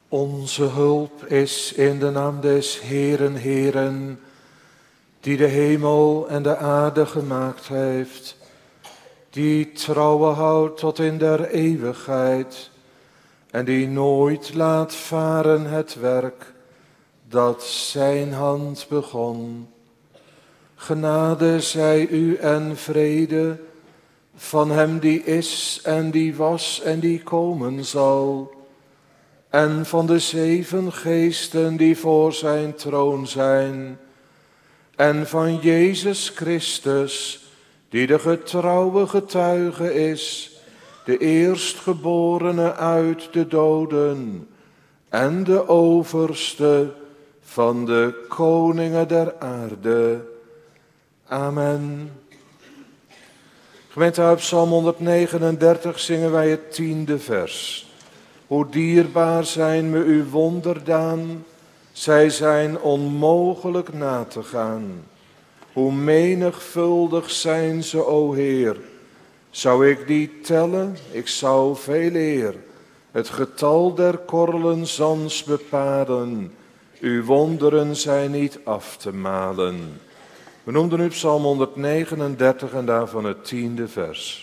Onze hulp is in de naam des Heeren, Heeren, die de hemel en de aarde gemaakt heeft, die trouwe houdt tot in der eeuwigheid en die nooit laat varen het werk dat zijn hand begon. Genade zij u en vrede van hem die is en die was en die komen zal, en van de 7 geesten die voor zijn troon zijn, en van Jezus Christus, die de getrouwe getuige is, de eerstgeborene uit de doden en de overste van de koningen der aarde. Amen. Gemeente, uit Psalm 139 zingen wij het 10e vers. Hoe dierbaar zijn me uw wonderdaan, zij zijn onmogelijk na te gaan. Hoe menigvuldig zijn ze, o Heer. Zou ik die tellen, ik zou veel eer het getal der korrelen zans bepalen. Uw wonderen zijn niet af te malen. We noemden nu Psalm 139 en daarvan het 10e vers.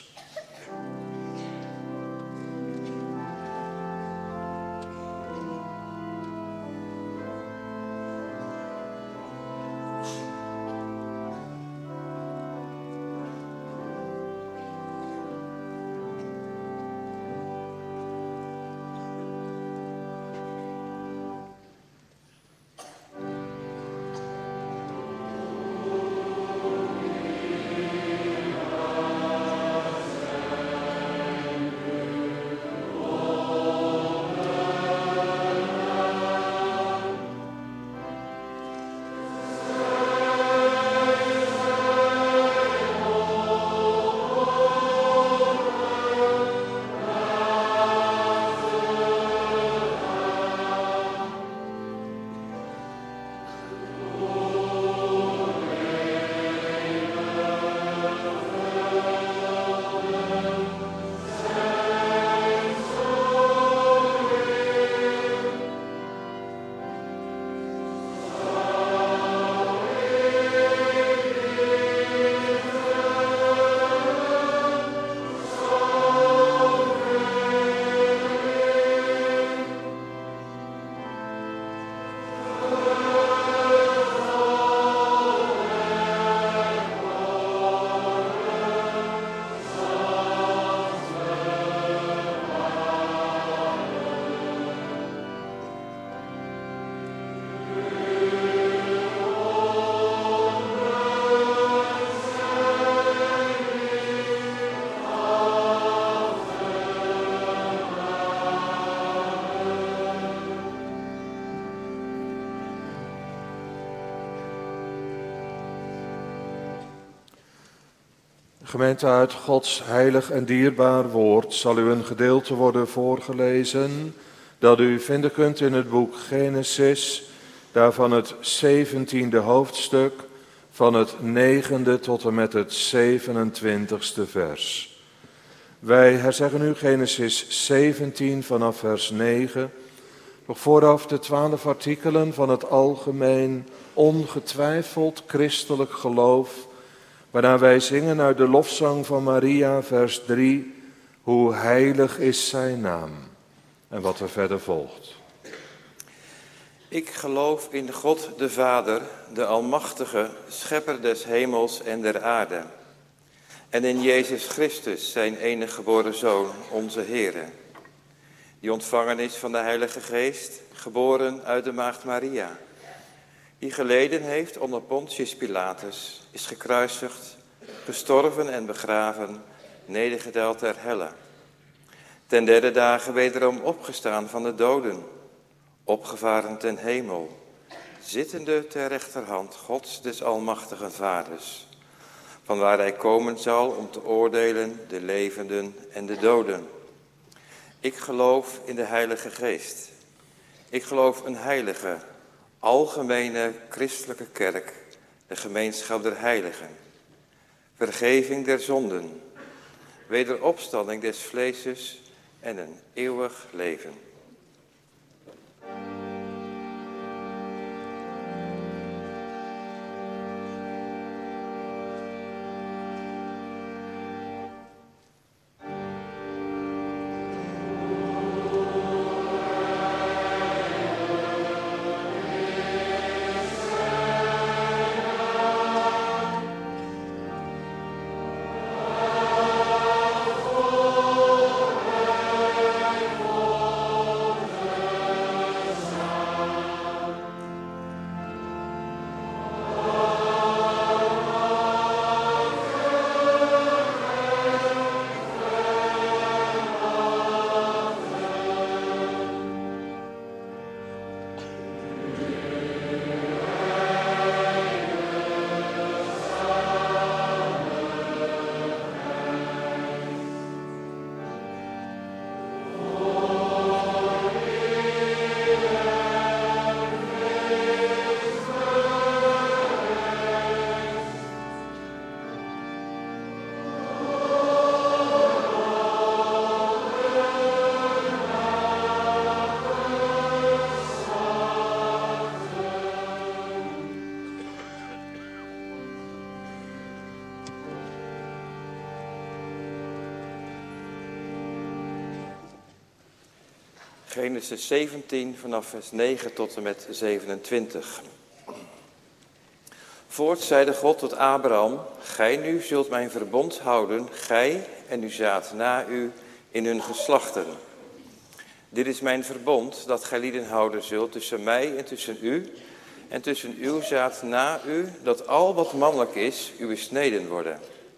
Gemeente, uit Gods heilig en dierbaar woord zal u een gedeelte worden voorgelezen dat u vinden kunt in het boek Genesis, daarvan het 17e hoofdstuk, van het 9e tot en met het 27e vers. Wij herzeggen nu Genesis 17 vanaf vers 9, nog vooraf de 12 artikelen van het algemeen ongetwijfeld christelijk geloof, waarna wij zingen uit de lofzang van Maria, vers 3, hoe heilig is zijn naam. En wat er verder volgt. Ik geloof in God de Vader, de Almachtige, Schepper des hemels en der aarde. En in Jezus Christus, zijn enige geboren Zoon, onze Heere. Die ontvangen is van de Heilige Geest, geboren uit de maagd Maria. Die geleden heeft onder Pontius Pilatus, is gekruisigd, gestorven en begraven, nedergedaald ter helle. Ten 3e dagen wederom opgestaan van de doden, opgevaren ten hemel, zittende ter rechterhand Gods des Almachtigen Vaders, vanwaar hij komen zal om te oordelen de levenden en de doden. Ik geloof in de Heilige Geest. Ik geloof een heilige, algemene christelijke kerk, de gemeenschap der heiligen, vergeving der zonden, wederopstanding des vleeses en een eeuwig leven. Genesis 17 vanaf vers 9 tot en met 27. Voorts zeide God tot Abraham: gij nu zult mijn verbond houden, gij en uw zaad na u in hun geslachten. Dit is mijn verbond dat gij lieden houden zult tussen mij en tussen u en tussen uw zaad na u, dat al wat mannelijk is, u besneden worden.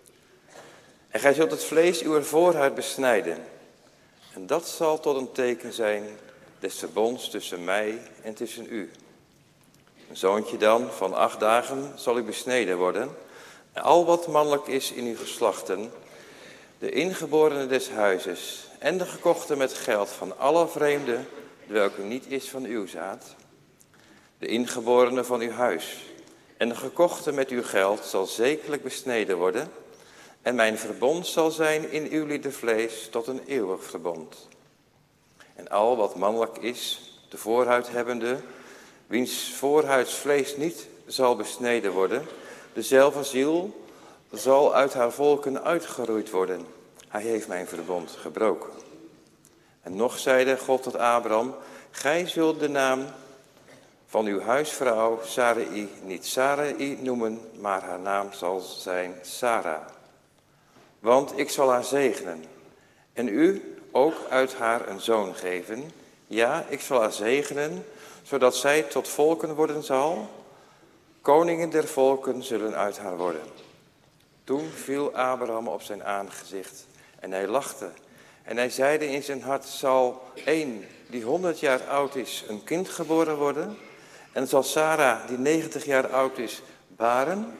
En gij zult het vlees uw voorhuid besnijden. En dat zal tot een teken zijn des verbonds tussen mij en tussen u. Een zoontje dan van 8 dagen zal u besneden worden. En al wat mannelijk is in uw geslachten, de ingeborene des huizes en de gekochte met geld van alle vreemden, welke niet is van uw zaad, de ingeborene van uw huis en de gekochte met uw geld zal zekerlijk besneden worden. En mijn verbond zal zijn in uw liedervlees tot een eeuwig verbond. En al wat mannelijk is, de voorhuid hebbende, wiens voorhuidsvlees niet zal besneden worden, dezelfde ziel zal uit haar volken uitgeroeid worden. Hij heeft mijn verbond gebroken. En nog zeide God tot Abraham: gij zult de naam van uw huisvrouw Sarai niet Sarai noemen, maar haar naam zal zijn Sarah. Want ik zal haar zegenen en u ook uit haar een zoon geven. Ja, ik zal haar zegenen, zodat zij tot volken worden zal. Koningen der volken zullen uit haar worden. Toen viel Abraham op zijn aangezicht en hij lachte. En hij zeide in zijn hart: zal een die 100 jaar oud is een kind geboren worden? En zal Sarah die 90 jaar oud is baren?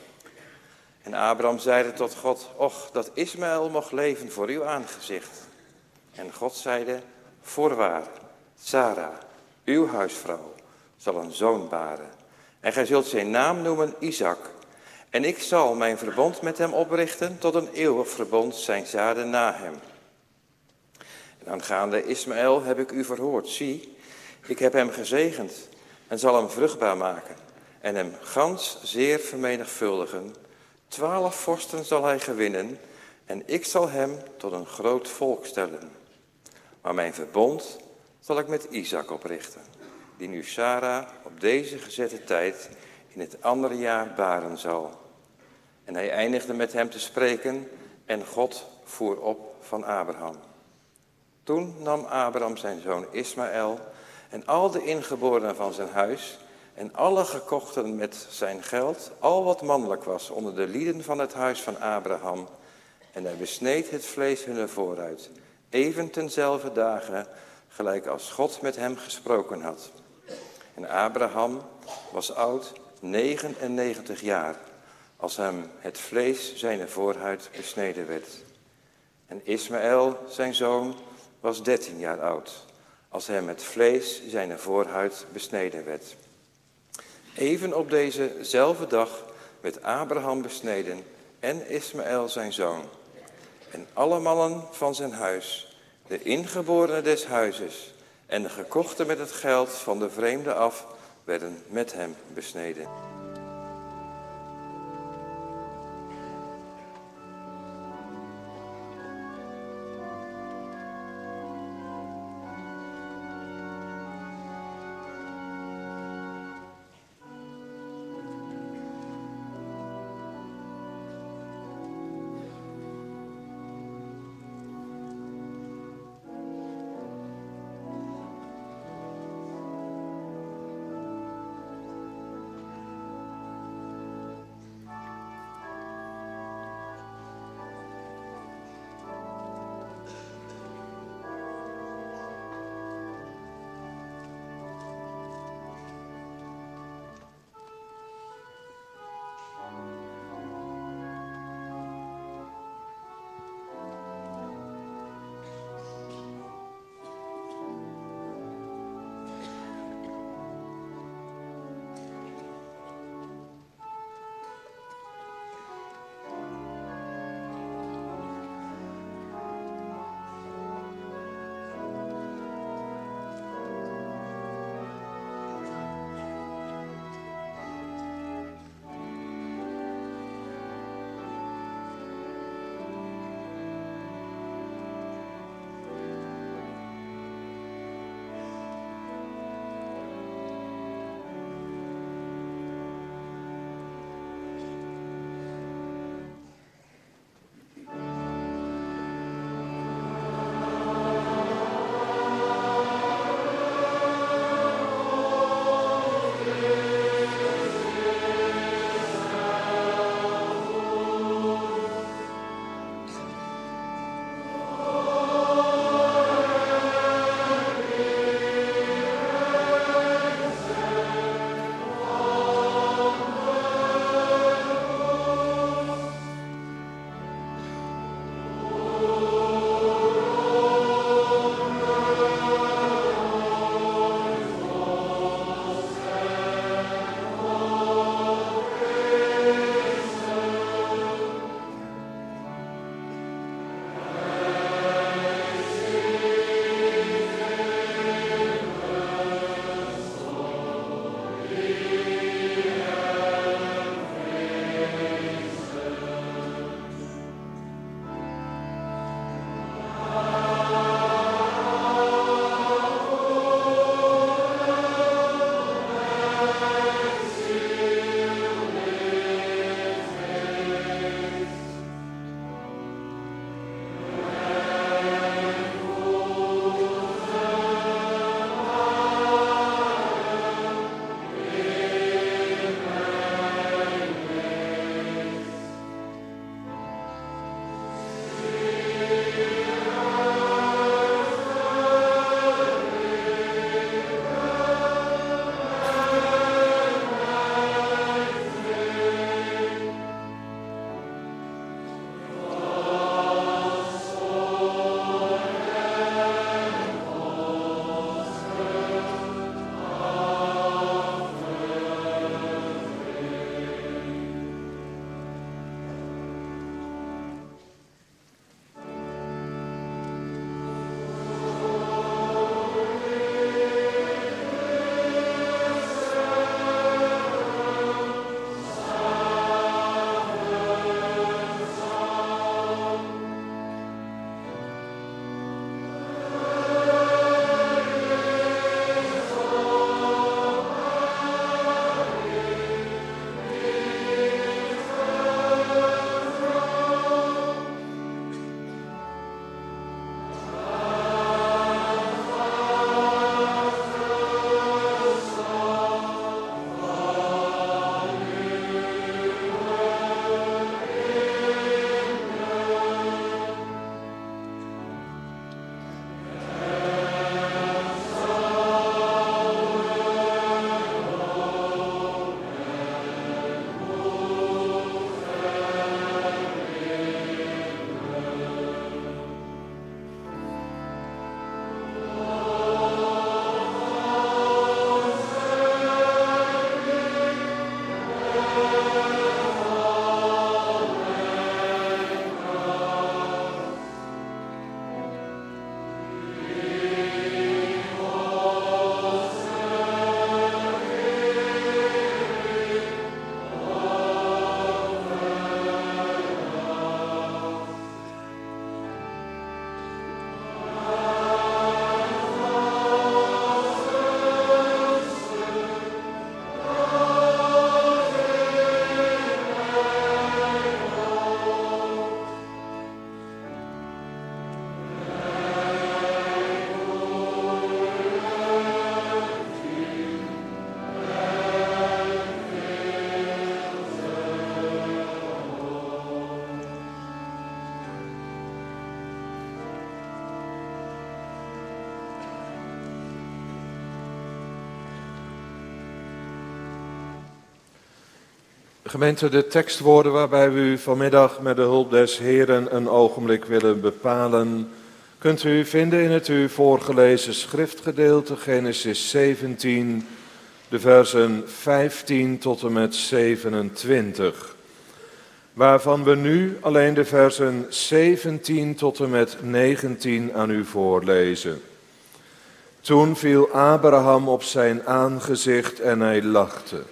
En Abraham zeide tot God: och, dat Ismaël mocht leven voor uw aangezicht. En God zeide: voorwaar, Sarah, uw huisvrouw, zal een zoon baren. En gij zult zijn naam noemen Isaac. En ik zal mijn verbond met hem oprichten tot een eeuwig verbond, zijn zaden na hem. En aangaande Ismaël heb ik u verhoord. Zie, ik heb hem gezegend en zal hem vruchtbaar maken en hem gans zeer vermenigvuldigen. 12 vorsten zal hij gewinnen en ik zal hem tot een groot volk stellen. Maar mijn verbond zal ik met Isaac oprichten, die nu Sarah op deze gezette tijd in het andere jaar baren zal. En hij eindigde met hem te spreken en God voer op van Abraham. Toen nam Abraham zijn zoon Ismaël en al de ingeborenen van zijn huis en alle gekochten met zijn geld, al wat mannelijk was onder de lieden van het huis van Abraham. En hij besneed het vlees hunner vooruit, even tenzelfde dagen, gelijk als God met hem gesproken had. En Abraham was oud 99 jaar, als hem het vlees zijner voorhuid besneden werd. En Ismaël, zijn zoon, was 13 jaar oud, als hem het vlees zijner voorhuid besneden werd. Even op dezezelfde dag werd Abraham besneden en Ismaël zijn zoon. En alle mannen van zijn huis, de ingeborenen des huizes en de gekochten met het geld van de vreemden af, werden met hem besneden. Gemeente, de tekstwoorden waarbij we u vanmiddag met de hulp des Heren een ogenblik willen bepalen, kunt u vinden in het u voorgelezen schriftgedeelte Genesis 17, de versen 15 tot en met 27. Waarvan we nu alleen de versen 17 tot en met 19 aan u voorlezen. Toen viel Abraham op zijn aangezicht en hij lachte.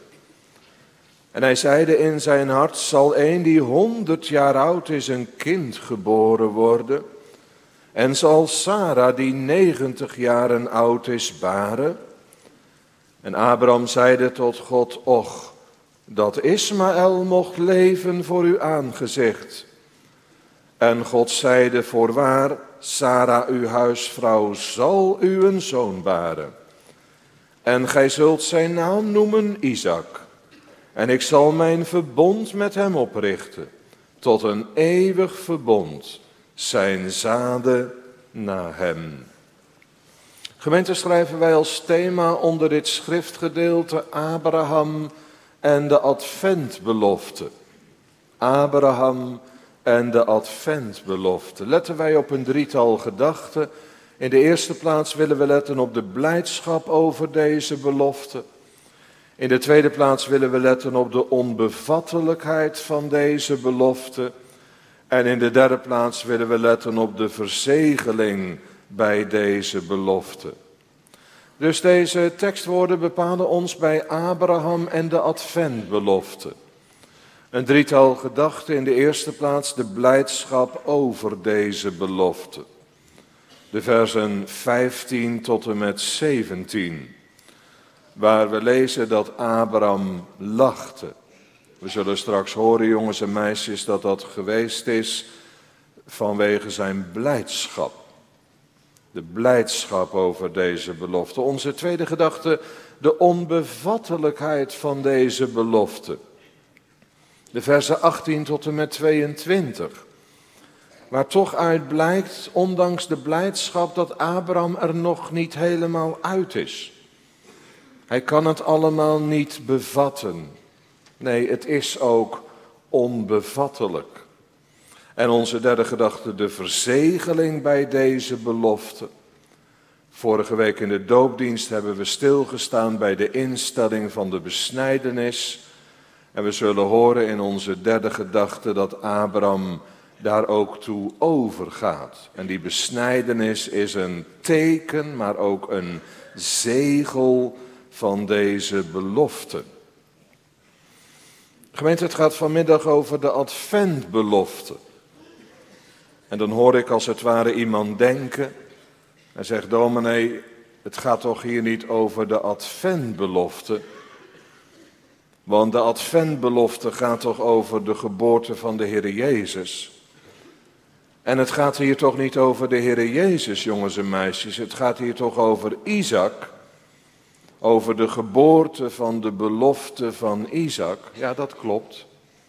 En hij zeide in zijn hart, zal een die 100 jaar oud is een kind geboren worden? En zal Sara die 90 jaren oud is baren? En Abraham zeide tot God, och, dat Ismaël mocht leven voor uw aangezicht. En God zeide, voorwaar, Sara uw huisvrouw zal u een zoon baren. En gij zult zijn naam noemen Isaac. En ik zal mijn verbond met hem oprichten, tot een eeuwig verbond, zijn zaden na hem. Gemeente, schrijven wij als thema onder dit schriftgedeelte Abraham en de adventbelofte. Abraham en de adventbelofte. Letten wij op een drietal gedachten. In de eerste plaats willen we letten op de blijdschap over deze belofte. In de tweede plaats willen we letten op de onbevattelijkheid van deze belofte. En in de derde plaats willen we letten op de verzegeling bij deze belofte. Dus deze tekstwoorden bepalen ons bij Abraham en de adventbelofte. Een drietal gedachten, in de eerste plaats de blijdschap over deze belofte. De versen 15 tot en met 17. Waar we lezen dat Abraham lachte. We zullen straks horen, jongens en meisjes, dat dat geweest is vanwege zijn blijdschap. De blijdschap over deze belofte. Onze tweede gedachte, de onbevattelijkheid van deze belofte. De versen 18 tot en met 22. Waar toch uit blijkt, ondanks de blijdschap, dat Abraham er nog niet helemaal uit is. Hij kan het allemaal niet bevatten. Nee, het is ook onbevattelijk. En onze derde gedachte, de verzegeling bij deze belofte. Vorige week in de doopdienst hebben we stilgestaan bij de instelling van de besnijdenis. En we zullen horen in onze derde gedachte dat Abraham daar ook toe overgaat. En die besnijdenis is een teken, maar ook een zegel van deze belofte. Gemeente, het gaat vanmiddag over de adventbelofte. En dan hoor ik als het ware iemand denken en zegt, dominee, het gaat toch hier niet over de adventbelofte? Want de adventbelofte gaat toch over de geboorte van de Heer Jezus? En het gaat hier toch niet over de Heer Jezus, jongens en meisjes. Het gaat hier toch over Isaac. Over de geboorte van de belofte van Isaac. Ja, dat klopt.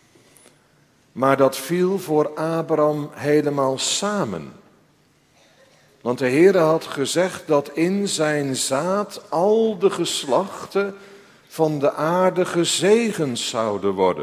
Maar dat viel voor Abraham helemaal samen. Want de Heer had gezegd dat in zijn zaad al de geslachten van de aarde gezegend zouden worden.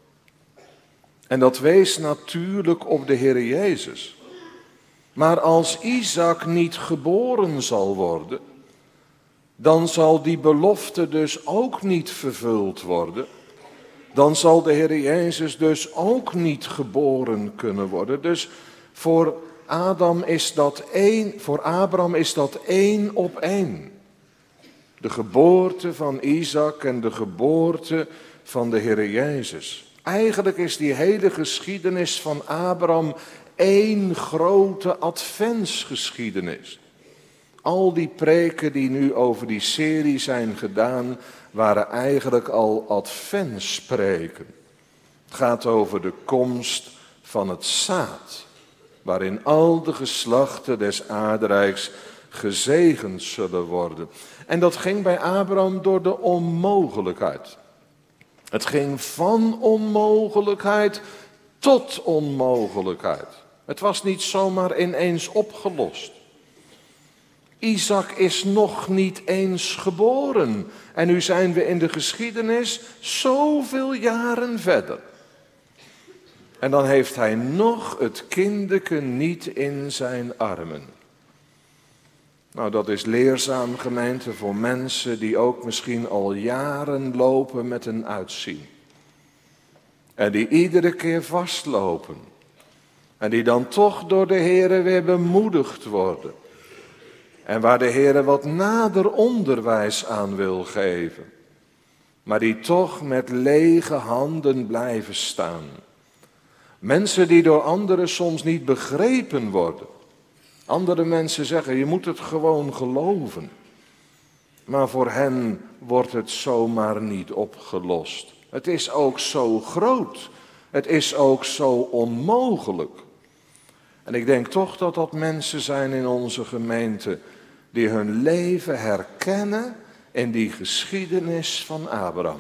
En dat wees natuurlijk op de Heer Jezus. Maar als Isaac niet geboren zal worden, dan zal die belofte dus ook niet vervuld worden. Dan zal de Heer Jezus dus ook niet geboren kunnen worden. Dus voor Abraham is dat 1 op 1. De geboorte van Isaac en de geboorte van de Heer Jezus. Eigenlijk is die hele geschiedenis van Abraham 1 grote adventsgeschiedenis. Al die preken die nu over die serie zijn gedaan, waren eigenlijk al adventspreken. Het gaat over de komst van het zaad, waarin al de geslachten des aardrijks gezegend zullen worden. En dat ging bij Abraham door de onmogelijkheid. Het ging van onmogelijkheid tot onmogelijkheid. Het was niet zomaar ineens opgelost. Isaac is nog niet eens geboren. En nu zijn we in de geschiedenis zoveel jaren verder. En dan heeft hij nog het kindeke niet in zijn armen. Nou, dat is leerzaam, gemeente, voor mensen die ook misschien al jaren lopen met een uitzien. En die iedere keer vastlopen. En die dan toch door de Heere weer bemoedigd worden. En waar de Heere wat nader onderwijs aan wil geven. Maar die toch met lege handen blijven staan. Mensen die door anderen soms niet begrepen worden. Andere mensen zeggen, je moet het gewoon geloven. Maar voor hen wordt het zomaar niet opgelost. Het is ook zo groot. Het is ook zo onmogelijk. En ik denk toch dat dat mensen zijn in onze gemeente die hun leven herkennen in die geschiedenis van Abraham.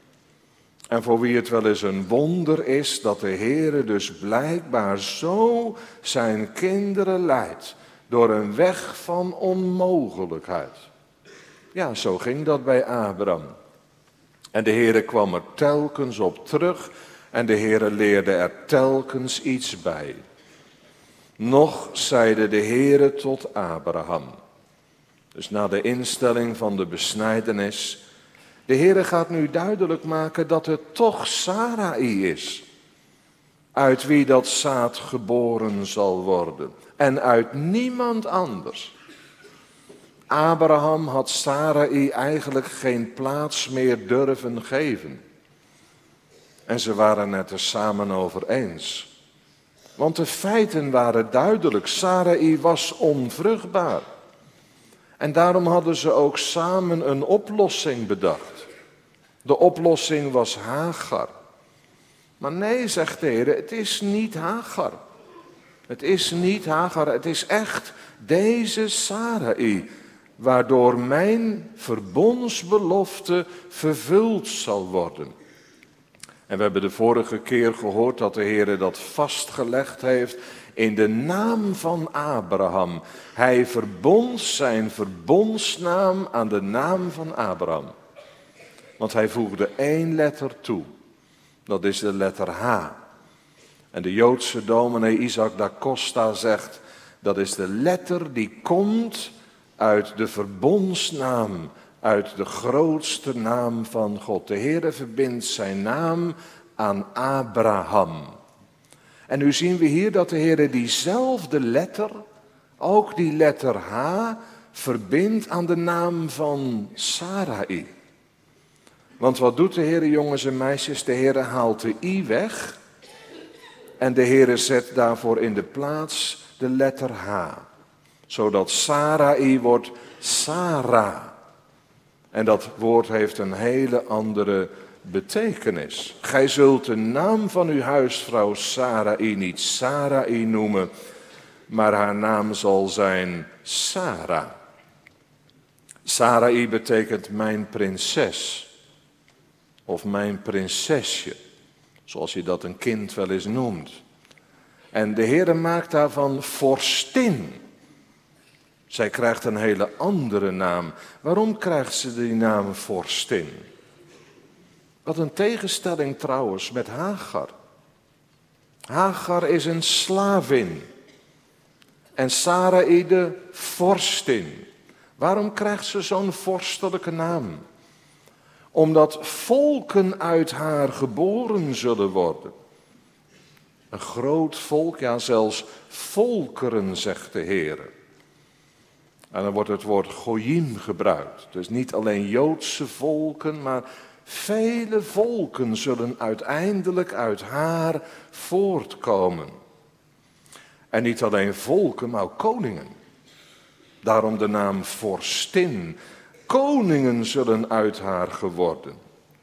En voor wie het wel eens een wonder is dat de Heere dus blijkbaar zo zijn kinderen leidt door een weg van onmogelijkheid. Ja, zo ging dat bij Abraham. En de Heere kwam er telkens op terug en de Heere leerde er telkens iets bij. Nog zeide de Heere tot Abraham. Dus na de instelling van de besnijdenis. De Heere gaat nu duidelijk maken dat het toch Sarai is. Uit wie dat zaad geboren zal worden. En uit niemand anders. Abraham had Sarai eigenlijk geen plaats meer durven geven. En ze waren het er samen over eens. Want de feiten waren duidelijk. Sarai was onvruchtbaar. En daarom hadden ze ook samen een oplossing bedacht. De oplossing was Hagar. Maar nee, zegt de Heer, het is niet Hagar. Het is niet Hagar, het is echt deze Sarai, waardoor mijn verbondsbelofte vervuld zal worden. En we hebben de vorige keer gehoord dat de Heer dat vastgelegd heeft in de naam van Abraham. Hij verbond zijn verbondsnaam aan de naam van Abraham. Want hij voegde 1 letter toe. Dat is de letter H. En de Joodse dominee Isaac da Costa zegt, dat is de letter die komt uit de verbondsnaam, uit de grootste naam van God. De Heere verbindt zijn naam aan Abraham. En nu zien we hier dat de Heere diezelfde letter, ook die letter H, verbindt aan de naam van Sarai. Want wat doet de Heere, jongens en meisjes? De Heere haalt de I weg en de Heere zet daarvoor in de plaats de letter H. Zodat Sarai wordt Sarah. En dat woord heeft een hele andere betekenis. Gij zult de naam van uw huisvrouw Sarai niet Sarai noemen, maar haar naam zal zijn Sarah. Sarai betekent mijn prinses. Of mijn prinsesje, zoals je dat een kind wel eens noemt. En de Heere maakt daarvan vorstin. Zij krijgt een hele andere naam. Waarom krijgt ze die naam vorstin? Wat een tegenstelling trouwens met Hagar. Hagar is een slavin. En Sarai de vorstin. Waarom krijgt ze zo'n vorstelijke naam? Omdat volken uit haar geboren zullen worden. Een groot volk, ja zelfs volkeren, zegt de Heer. En dan wordt het woord goyim gebruikt. Dus niet alleen Joodse volken, maar vele volken zullen uiteindelijk uit haar voortkomen. En niet alleen volken, maar ook koningen. Daarom de naam vorstin. Koningen zullen uit haar geworden.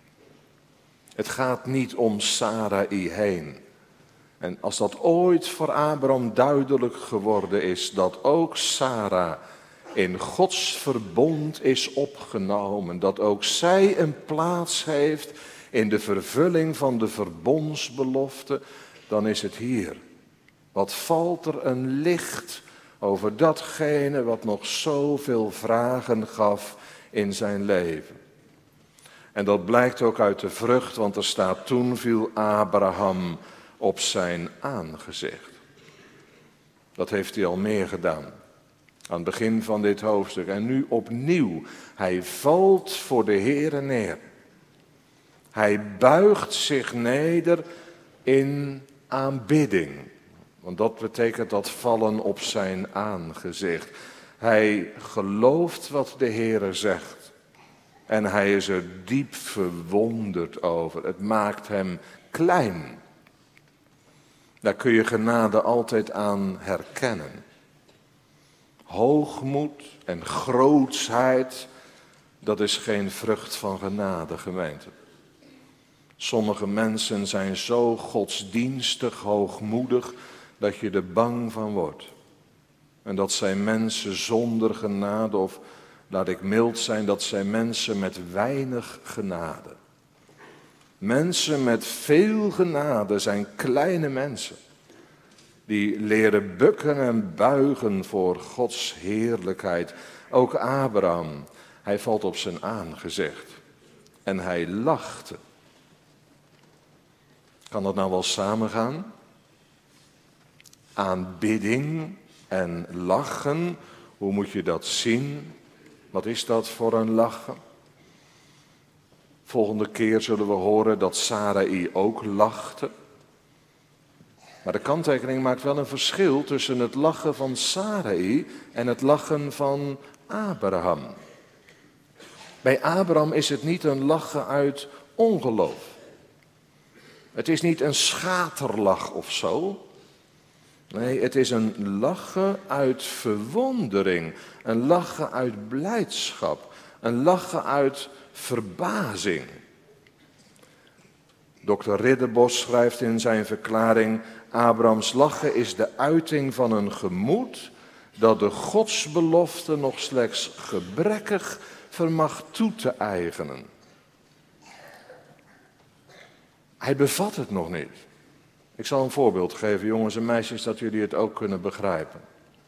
Het gaat niet om Sarai heen. En als dat ooit voor Abraham duidelijk geworden is, dat ook Sarah in Gods verbond is opgenomen, dat ook zij een plaats heeft in de vervulling van de verbondsbelofte, dan is het hier. Wat valt er een licht over datgene wat nog zoveel vragen gaf in zijn leven. En dat blijkt ook uit de vrucht, want er staat: toen viel Abraham op zijn aangezicht. Dat heeft hij al meer gedaan. Aan het begin van dit hoofdstuk. En nu opnieuw. Hij valt voor de Heere neer. Hij buigt zich neder in aanbidding. Want dat betekent dat vallen op zijn aangezicht. Hij gelooft wat de Heere zegt. En hij is er diep verwonderd over. Het maakt hem klein. Daar kun je genade altijd aan herkennen. Hoogmoed en grootsheid, dat is geen vrucht van genade, gemeente. Sommige mensen zijn zo godsdienstig, hoogmoedig, dat je er bang van wordt. En dat zijn mensen zonder genade, of laat ik mild zijn, dat zijn mensen met weinig genade. Mensen met veel genade zijn kleine mensen. Die leren bukken en buigen voor Gods heerlijkheid. Ook Abraham, hij valt op zijn aangezicht. En hij lachte. Kan dat nou wel samengaan? Aanbidding en lachen, hoe moet je dat zien? Wat is dat voor een lachen? Volgende keer zullen we horen dat Sarai ook lachte. Maar de kanttekening maakt wel een verschil tussen het lachen van Sarai en het lachen van Abraham. Bij Abraham is het niet een lachen uit ongeloof. Het is niet een schaterlach of zo. Nee, het is een lachen uit verwondering. Een lachen uit blijdschap. Een lachen uit verbazing. Dr. Ridderbos schrijft in zijn verklaring: Abrahams lachen is de uiting van een gemoed dat de godsbelofte nog slechts gebrekkig vermag toe te eigenen. Hij bevat het nog niet. Ik zal een voorbeeld geven, jongens en meisjes, dat jullie het ook kunnen begrijpen.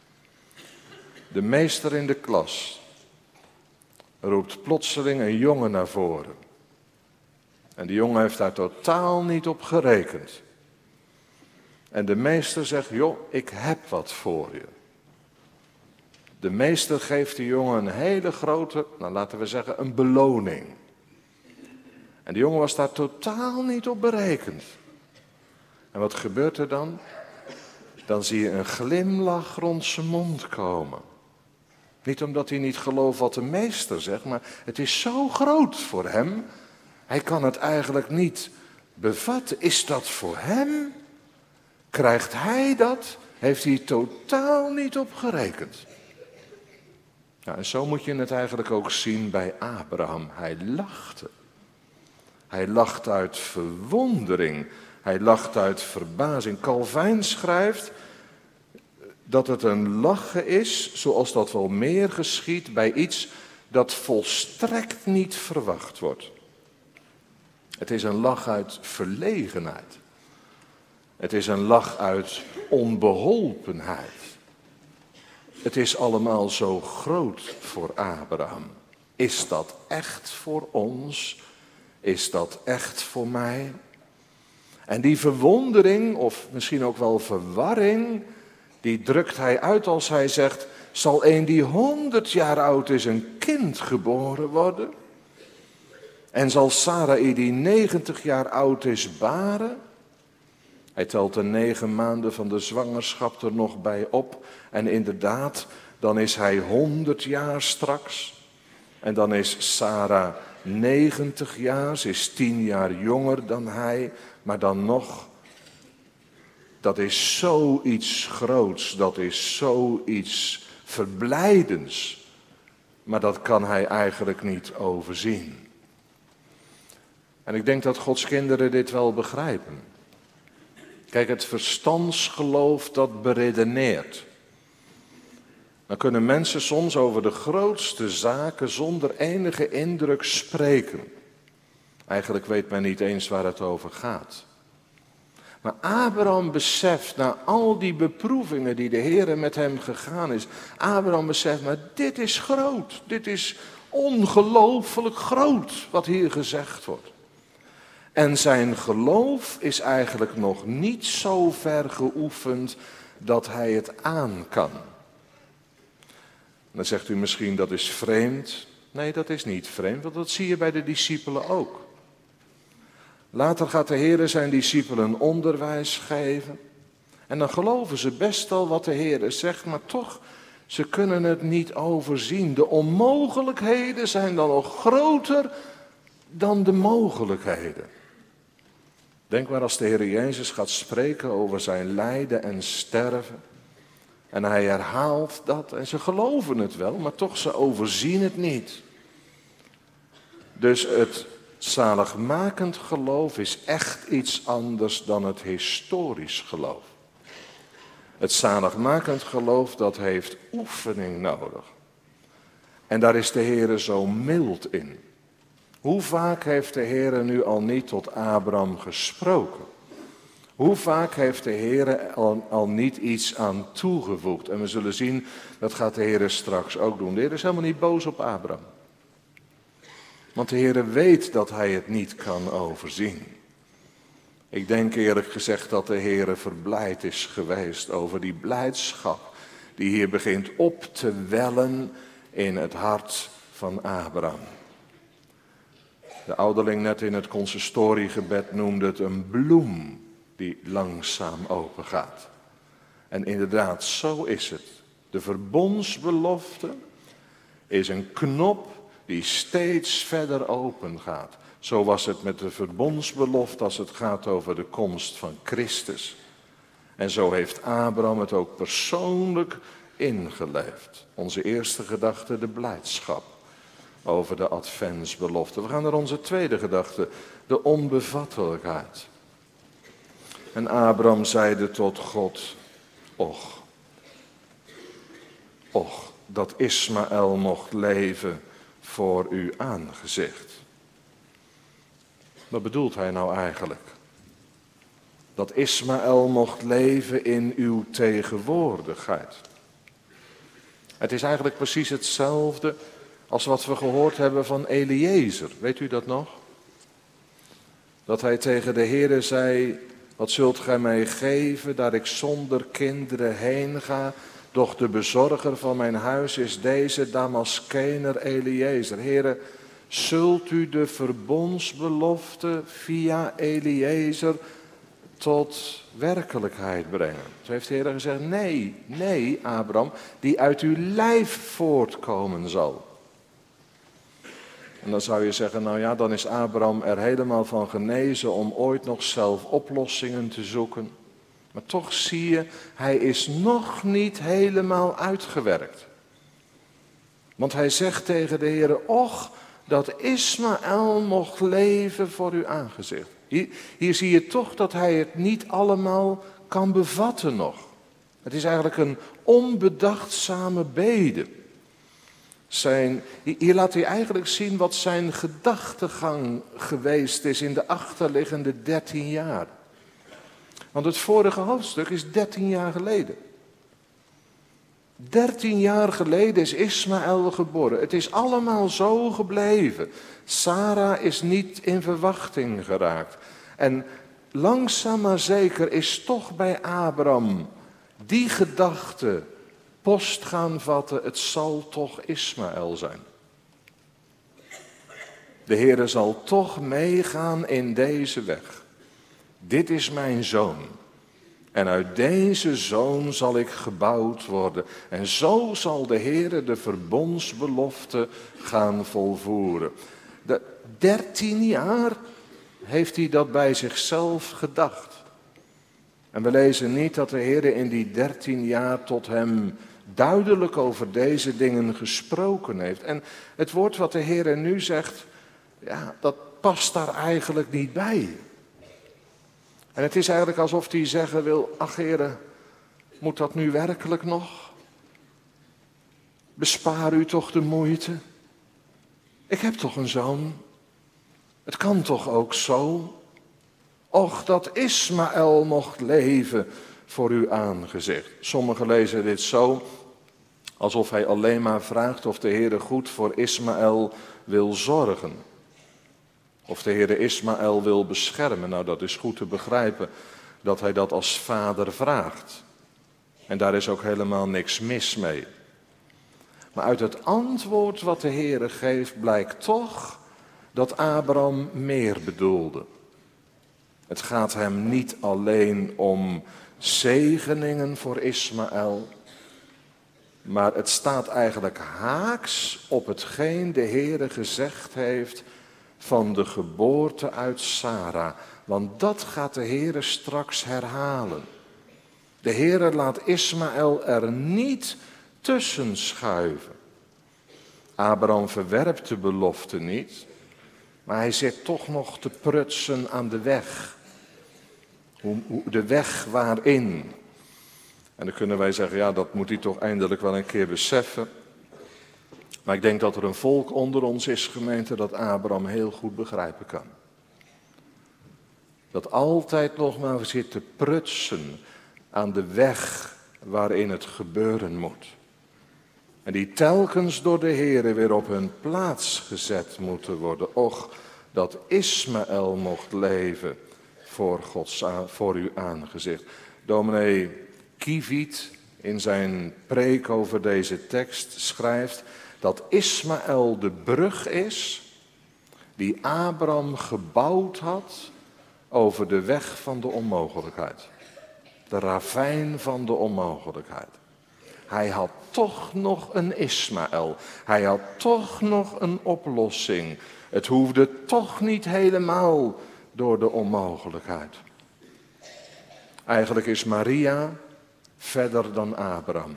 De meester in de klas roept plotseling een jongen naar voren. En die jongen heeft daar totaal niet op gerekend. En de meester zegt: joh, ik heb wat voor je. De meester geeft die jongen een hele grote, nou laten we zeggen, een beloning. En die jongen was daar totaal niet op berekend. En wat gebeurt er dan? Dan zie je een glimlach rond zijn mond komen. Niet omdat hij niet gelooft wat de meester zegt, maar het is zo groot voor hem. Hij kan het eigenlijk niet bevatten. Is dat voor hem? Krijgt hij dat? Heeft hij totaal niet op gerekend. Nou, en zo moet je het eigenlijk ook zien bij Abraham. Hij lachte. Hij lacht uit verwondering. Hij lacht uit verbazing. Calvijn schrijft dat het een lachen is, zoals dat wel meer geschiedt bij iets dat volstrekt niet verwacht wordt. Het is een lach uit verlegenheid. Het is een lach uit onbeholpenheid. Het is allemaal zo groot voor Abraham. Is dat echt voor ons? Is dat echt voor mij? En die verwondering, of misschien ook wel verwarring, die drukt hij uit als hij zegt: zal een die 100 jaar oud is een kind geboren worden? En zal Sarai die 90 jaar oud is baren? Hij telt de 9 maanden van de zwangerschap er nog bij op. En inderdaad, dan is hij 100 jaar straks. En dan is Sarah 90 jaar, ze is 10 jaar jonger dan hij. Maar dan nog, dat is zoiets groots, dat is zoiets verblijdends. Maar dat kan hij eigenlijk niet overzien. En ik denk dat Gods kinderen dit wel begrijpen. Kijk, het verstandsgeloof dat beredeneert. Dan kunnen mensen soms over de grootste zaken zonder enige indruk spreken. Eigenlijk weet men niet eens waar het over gaat. Maar Abraham beseft, na al die beproevingen die de Heer met hem gegaan is, Abraham beseft, maar dit is groot, dit is ongelooflijk groot wat hier gezegd wordt. En zijn geloof is eigenlijk nog niet zo ver geoefend dat hij het aan kan. Dan zegt u misschien dat is vreemd. Nee, dat is niet vreemd, want dat zie je bij de discipelen ook. Later gaat de Heer zijn discipelen onderwijs geven. En dan geloven ze best wel wat de Heer zegt, maar toch, ze kunnen het niet overzien. De onmogelijkheden zijn dan nog groter dan de mogelijkheden. Denk maar als de Heer Jezus gaat spreken over zijn lijden en sterven. En hij herhaalt dat en ze geloven het wel, maar toch ze overzien het niet. Dus het zaligmakend geloof is echt iets anders dan het historisch geloof. Het zaligmakend geloof, dat heeft oefening nodig. En daar is de Heer zo mild in. Hoe vaak heeft de Heer nu al niet tot Abraham gesproken? Hoe vaak heeft de Heer al niet iets aan toegevoegd? En we zullen zien, dat gaat de Heer straks ook doen. De Heer is helemaal niet boos op Abraham. Want de Heer weet dat hij het niet kan overzien. Ik denk eerlijk gezegd dat de Heer verblijd is geweest over die blijdschap die hier begint op te wellen in het hart van Abraham. De ouderling net in het consistoriegebed noemde het een bloem die langzaam open gaat. En inderdaad, zo is het. De verbondsbelofte is een knop die steeds verder open gaat. Zo was het met de verbondsbelofte als het gaat over de komst van Christus. En zo heeft Abraham het ook persoonlijk ingeleefd. Onze eerste gedachte, de blijdschap over de adventsbelofte. We gaan naar onze tweede gedachte, de onbevattelijkheid. En Abraham zeide tot God, och, dat Ismaël mocht leven voor uw aangezicht. Wat bedoelt hij nou eigenlijk? Dat Ismaël mocht leven in uw tegenwoordigheid. Het is eigenlijk precies hetzelfde als wat we gehoord hebben van Eliezer. Weet u dat nog? Dat hij tegen de Heere zei, wat zult gij mij geven, dat ik zonder kinderen heen ga? Doch de bezorger van mijn huis is deze Damaskener Eliezer. Heere, zult u de verbondsbelofte via Eliezer tot werkelijkheid brengen? Toen heeft de Heer gezegd, nee, Abraham, die uit uw lijf voortkomen zal. En dan zou je zeggen, nou ja, dan is Abraham er helemaal van genezen om ooit nog zelf oplossingen te zoeken. Maar toch zie je, hij is nog niet helemaal uitgewerkt. Want hij zegt tegen de Heer, och, dat Ismaël mocht leven voor uw aangezicht. Hier zie je toch dat hij het niet allemaal kan bevatten nog. Het is eigenlijk een onbedachtzame bede. Hier laat hij eigenlijk zien wat zijn gedachtegang geweest is in de achterliggende 13 jaar. Want het vorige hoofdstuk is 13 jaar geleden. 13 jaar geleden is Ismaël geboren. Het is allemaal zo gebleven. Sarah is niet in verwachting geraakt. En langzaam maar zeker is toch bij Abraham die gedachte post gaan vatten, het zal toch Ismaël zijn. De Heere zal toch meegaan in deze weg. Dit is mijn zoon. En uit deze zoon zal ik gebouwd worden. En zo zal de Heere de verbondsbelofte gaan volvoeren. 13 jaar heeft hij dat bij zichzelf gedacht. En we lezen niet dat de Heere in die 13 jaar tot hem duidelijk over deze dingen gesproken heeft. En het woord wat de Heere nu zegt, ja, dat past daar eigenlijk niet bij. En het is eigenlijk alsof hij zeggen wil, ach Heere, moet dat nu werkelijk nog? Bespaar u toch de moeite? Ik heb toch een zoon? Het kan toch ook zo? Och, dat Ismaël mocht leven voor uw aangezicht. Sommigen lezen dit zo, alsof hij alleen maar vraagt of de Heere goed voor Ismaël wil zorgen. Of de Heere Ismaël wil beschermen. Nou, dat is goed te begrijpen dat hij dat als vader vraagt. En daar is ook helemaal niks mis mee. Maar uit het antwoord wat de Heere geeft blijkt toch dat Abraham meer bedoelde. Het gaat hem niet alleen om zegeningen voor Ismaël, maar het staat eigenlijk haaks op hetgeen de Heere gezegd heeft van de geboorte uit Sara. Want dat gaat de Heere straks herhalen. De Heere laat Ismaël er niet tussen schuiven. Abraham verwerpt de belofte niet, maar hij zit toch nog te prutsen aan de weg. De weg waarin. En dan kunnen wij zeggen, ja, dat moet hij toch eindelijk wel een keer beseffen. Maar ik denk dat er een volk onder ons is, gemeente, dat Abraham heel goed begrijpen kan. Dat altijd nog maar zit te prutsen aan de weg waarin het gebeuren moet. En die telkens door de Heere weer op hun plaats gezet moeten worden. Och, dat Ismaël mocht leven voor uw aangezicht. Dominee Kieviet in zijn preek over deze tekst schrijft dat Ismaël de brug is die Abraham gebouwd had over de weg van de onmogelijkheid. De ravijn van de onmogelijkheid. Hij had toch nog een Ismaël. Hij had toch nog een oplossing. Het hoefde toch niet helemaal door de onmogelijkheid. Eigenlijk is Maria verder dan Abraham.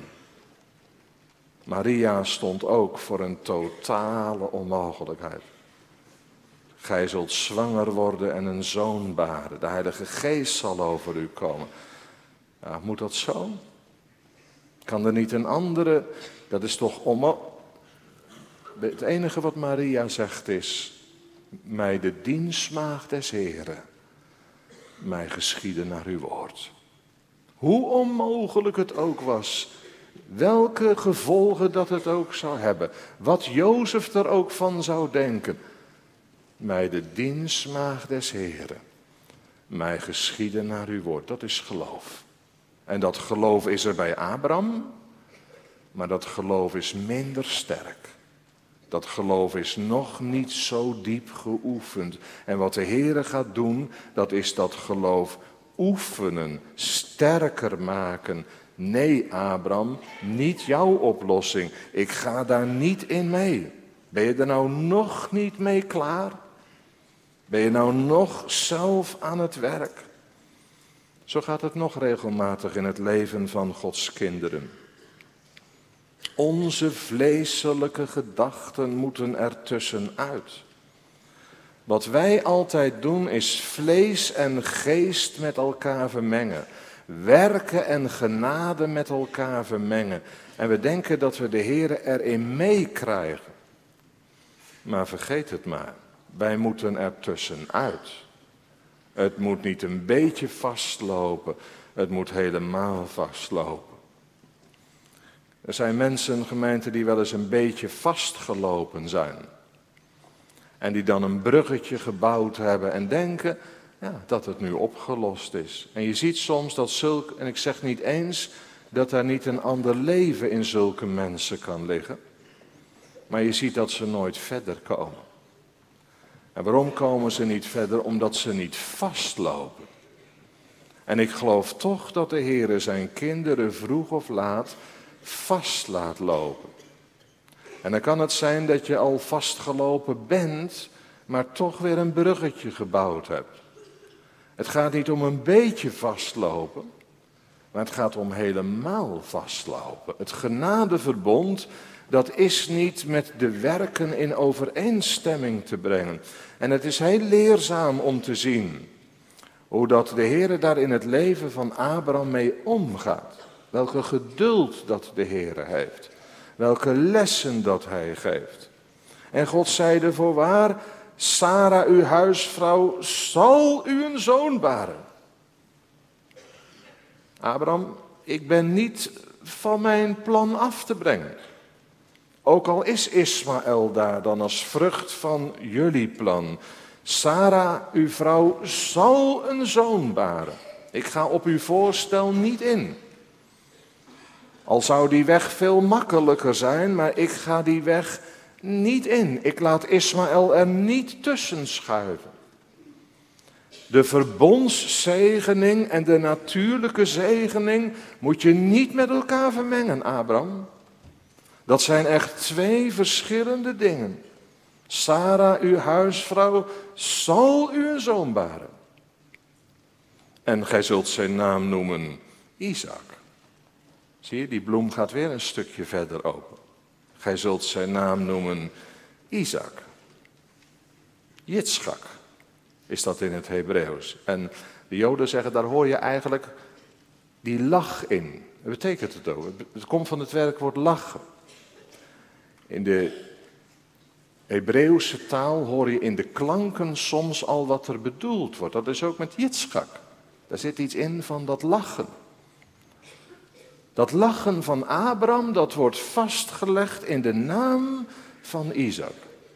Maria stond ook voor een totale onmogelijkheid. Gij zult zwanger worden en een zoon baren. De Heilige Geest zal over u komen. Ja, moet dat zo? Kan er niet een andere? Dat is toch onmogelijk. Het enige wat Maria zegt is: mij de dienstmaagd des Heren, mij geschieden naar uw woord. Hoe onmogelijk het ook was, welke gevolgen dat het ook zou hebben, wat Jozef er ook van zou denken. Mij de dienstmaagd des Heren, mij geschieden naar uw woord. Dat is geloof. En dat geloof is er bij Abraham, maar dat geloof is minder sterk. Dat geloof is nog niet zo diep geoefend. En wat de Heere gaat doen, dat is dat geloof oefenen, sterker maken. Nee, Abraham, niet jouw oplossing. Ik ga daar niet in mee. Ben je er nou nog niet mee klaar? Ben je nou nog zelf aan het werk? Zo gaat het nog regelmatig in het leven van Gods kinderen. Onze vleeselijke gedachten moeten er tussenuit. Wat wij altijd doen is vlees en geest met elkaar vermengen. Werken en genade met elkaar vermengen. En we denken dat we de Heere erin meekrijgen. Maar vergeet het maar, wij moeten er tussenuit. Het moet niet een beetje vastlopen, het moet helemaal vastlopen. Er zijn mensen, gemeente, die wel eens een beetje vastgelopen zijn. En die dan een bruggetje gebouwd hebben en denken dat het nu opgelost is. En je ziet soms dat en ik zeg niet eens dat er niet een ander leven in zulke mensen kan liggen. Maar je ziet dat ze nooit verder komen. En waarom komen ze niet verder? Omdat ze niet vastlopen. En ik geloof toch dat de Heere zijn kinderen vroeg of laat vast laat lopen. En dan kan het zijn dat je al vastgelopen bent, maar toch weer een bruggetje gebouwd hebt. Het gaat niet om een beetje vastlopen, maar het gaat om helemaal vastlopen. Het genadeverbond, dat is niet met de werken in overeenstemming te brengen. En het is heel leerzaam om te zien hoe dat de Heere daar in het leven van Abraham mee omgaat. Welke geduld dat de Heere heeft. Welke lessen dat hij geeft. En God zeide voorwaar, Sara, uw huisvrouw, zal u een zoon baren. Abraham, ik ben niet van mijn plan af te brengen. Ook al is Ismaël daar dan als vrucht van jullie plan. Sara, uw vrouw, zal een zoon baren. Ik ga op uw voorstel niet in. Al zou die weg veel makkelijker zijn, maar ik ga die weg niet in. Ik laat Ismaël er niet tussen schuiven. De verbondszegening en de natuurlijke zegening moet je niet met elkaar vermengen, Abraham. Dat zijn echt twee verschillende dingen. Sara, uw huisvrouw, zal u een zoon baren. En gij zult zijn naam noemen Isaac. Zie je, die bloem gaat weer een stukje verder open. Gij zult zijn naam noemen Isaac. Jitschak is dat in het Hebreeuws. En de Joden zeggen, daar hoor je eigenlijk die lach in. Wat betekent het ook? Het komt van het werkwoord lachen. In de Hebreeuwse taal hoor je in de klanken soms al wat er bedoeld wordt. Dat is ook met Jitschak. Daar zit iets in van dat lachen. Dat lachen van Abraham, dat wordt vastgelegd in de naam van Isaac.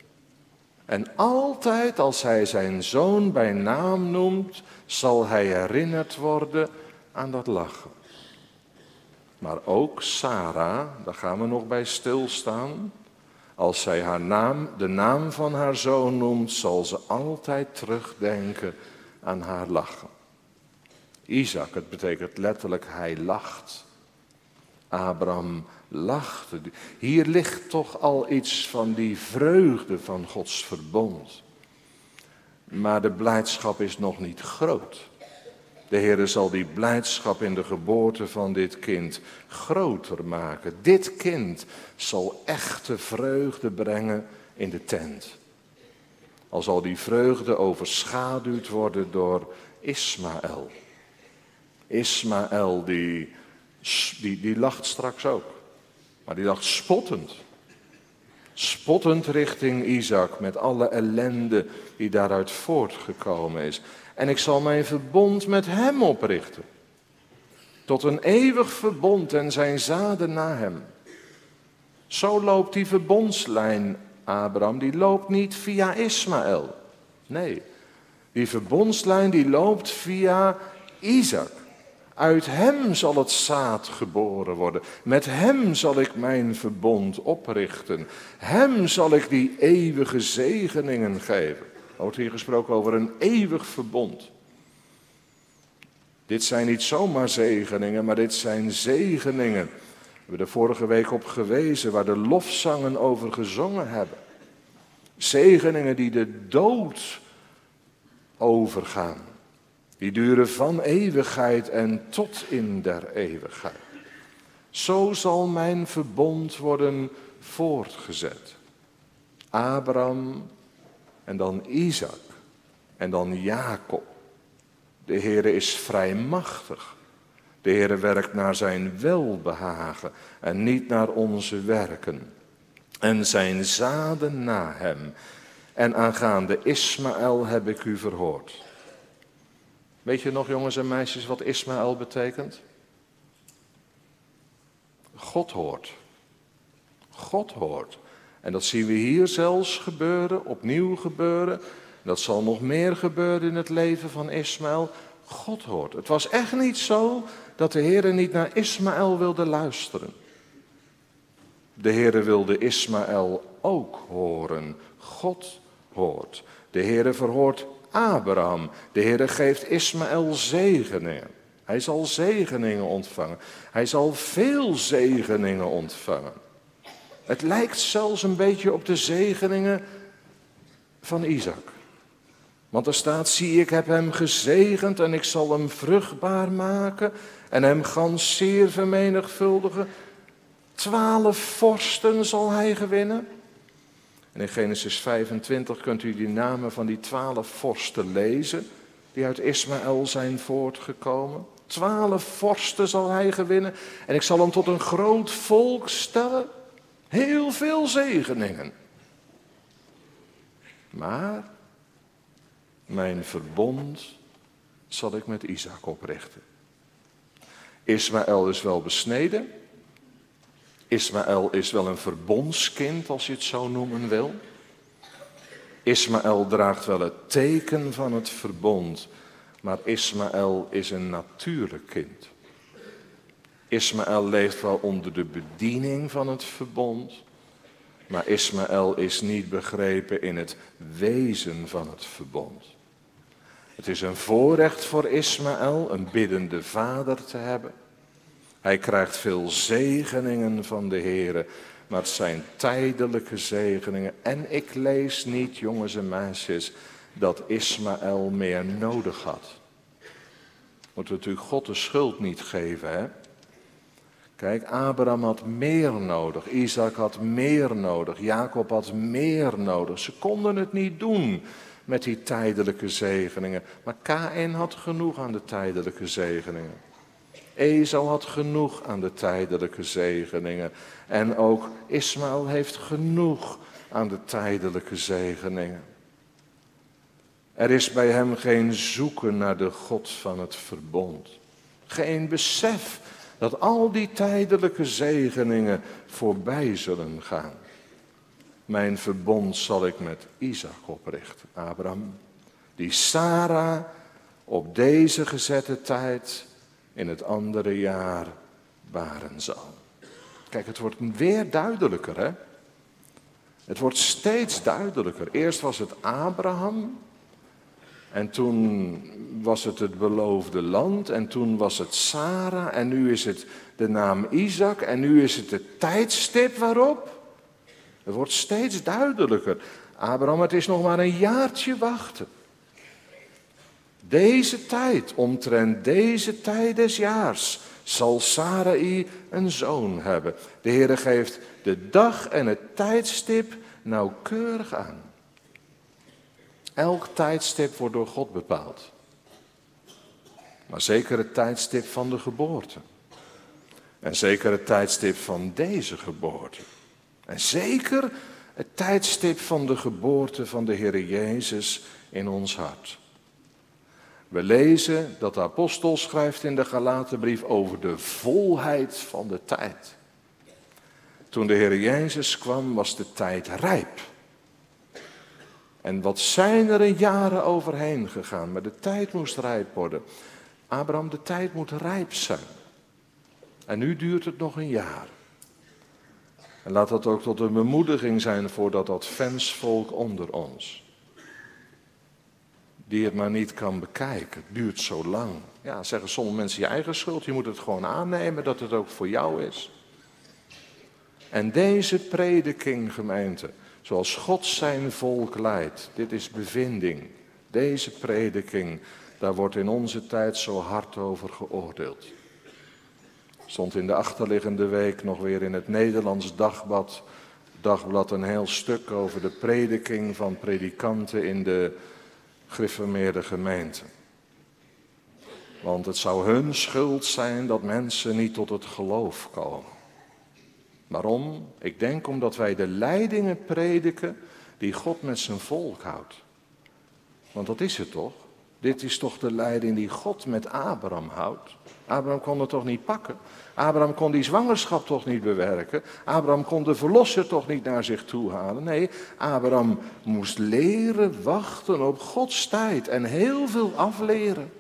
En altijd als hij zijn zoon bij naam noemt, zal hij herinnerd worden aan dat lachen. Maar ook Sarah, daar gaan we nog bij stilstaan. Als zij de naam van haar zoon noemt, zal ze altijd terugdenken aan haar lachen. Isaac, het betekent letterlijk hij lacht. Abraham lachte. Hier ligt toch al iets van die vreugde van Gods verbond. Maar de blijdschap is nog niet groot. De Heer zal die blijdschap in de geboorte van dit kind groter maken. Dit kind zal echte vreugde brengen in de tent. Al zal die vreugde overschaduwd worden door Ismaël. Ismaël die lacht straks ook. Maar die lacht spottend. Spottend richting Isaac met alle ellende die daaruit voortgekomen is. En ik zal mijn verbond met hem oprichten. Tot een eeuwig verbond en zijn zaden na hem. Zo loopt die verbondslijn, Abraham, die loopt niet via Ismaël. Nee, die verbondslijn die loopt via Isaac. Uit hem zal het zaad geboren worden. Met hem zal ik mijn verbond oprichten. Hem zal ik die eeuwige zegeningen geven. Er wordt hier gesproken over een eeuwig verbond. Dit zijn niet zomaar zegeningen, maar dit zijn zegeningen. We hebben er vorige week op gewezen, waar de lofzangen over gezongen hebben. Zegeningen die de dood overgaan. Die duren van eeuwigheid en tot in der eeuwigheid. Zo zal mijn verbond worden voortgezet. Abraham en dan Isaac en dan Jacob. De Heere is vrijmachtig. De Heere werkt naar zijn welbehagen en niet naar onze werken. En zijn zaden na hem. En aangaande Ismaël heb ik u verhoord. Weet je nog, jongens en meisjes, wat Ismaël betekent? God hoort. God hoort. En dat zien we hier zelfs gebeuren, opnieuw gebeuren. Dat zal nog meer gebeuren in het leven van Ismaël. God hoort. Het was echt niet zo dat de Heere niet naar Ismaël wilde luisteren. De Heere wilde Ismaël ook horen. God hoort. De Heere verhoort Abraham. De Heere geeft Ismaël zegeningen. Hij zal zegeningen ontvangen. Hij zal veel zegeningen ontvangen. Het lijkt zelfs een beetje op de zegeningen van Isaac. Want er staat, zie ik heb hem gezegend en ik zal hem vruchtbaar maken en hem gans zeer vermenigvuldigen. 12 vorsten zal hij gewinnen. En in Genesis 25 kunt u die namen van die 12 vorsten lezen, die uit Ismaël zijn voortgekomen. 12 vorsten zal hij gewinnen en ik zal hem tot een groot volk stellen. Heel veel zegeningen. Maar mijn verbond zal ik met Isaac oprichten. Ismaël is wel besneden. Ismaël is wel een verbondskind, als je het zo noemen wil. Ismaël draagt wel het teken van het verbond, maar Ismaël is een natuurlijk kind. Ismaël leeft wel onder de bediening van het verbond, maar Ismaël is niet begrepen in het wezen van het verbond. Het is een voorrecht voor Ismaël een biddende vader te hebben. Hij krijgt veel zegeningen van de Heere, maar het zijn tijdelijke zegeningen. En ik lees niet, jongens en meisjes, dat Ismaël meer nodig had. Moeten we natuurlijk God de schuld niet geven, hè? Kijk, Abraham had meer nodig, Isaac had meer nodig, Jacob had meer nodig. Ze konden het niet doen met die tijdelijke zegeningen. Maar Kaïn had genoeg aan de tijdelijke zegeningen. Esau had genoeg aan de tijdelijke zegeningen. En ook Ismaël heeft genoeg aan de tijdelijke zegeningen. Er is bij hem geen zoeken naar de God van het verbond. Geen besef dat al die tijdelijke zegeningen voorbij zullen gaan. Mijn verbond zal ik met Isaac oprichten, Abraham, die Sarah op deze gezette tijd in het andere jaar baren zal. Kijk, het wordt weer duidelijker, hè? Het wordt steeds duidelijker. Eerst was het Abraham, en toen was het het beloofde land, en toen was het Sarah, en nu is het de naam Isaac, en nu is het het tijdstip waarop. Het wordt steeds duidelijker. Abraham, het is nog maar een jaartje wachten. Deze tijd, omtrent deze tijd des jaars, zal Sarai een zoon hebben. De Heere geeft de dag en het tijdstip nauwkeurig aan. Elk tijdstip wordt door God bepaald. Maar zeker het tijdstip van de geboorte. En zeker het tijdstip van deze geboorte. En zeker het tijdstip van de geboorte van de Heer Jezus in ons hart. We lezen dat de apostel schrijft in de Galatenbrief over de volheid van de tijd. Toen de Heer Jezus kwam, was de tijd rijp. En wat zijn er in jaren overheen gegaan, maar de tijd moest rijp worden. Abraham, de tijd moet rijp zijn. En nu duurt het nog een jaar. En laat dat ook tot een bemoediging zijn voor dat adventsvolk onder ons. Die het maar niet kan bekijken. Het duurt zo lang. Ja, zeggen sommige mensen je eigen schuld. Je moet het gewoon aannemen dat het ook voor jou is. En deze prediking, gemeente, zoals God zijn volk leidt. Dit is bevinding. Deze prediking, daar wordt in onze tijd zo hard over geoordeeld. Stond in de achterliggende week nog weer in het Nederlands dagblad een heel stuk over de prediking van predikanten in de gereformeerde gemeente. Want het zou hun schuld zijn dat mensen niet tot het geloof komen. Waarom? Ik denk omdat wij de leidingen prediken die God met zijn volk houdt. Want dat is het toch? Dit is toch de leiding die God met Abraham houdt? Abraham kon het toch niet pakken? Abraham kon die zwangerschap toch niet bewerken? Abraham kon de verlosser toch niet naar zich toe halen? Nee, Abraham moest leren wachten op Gods tijd en heel veel afleren.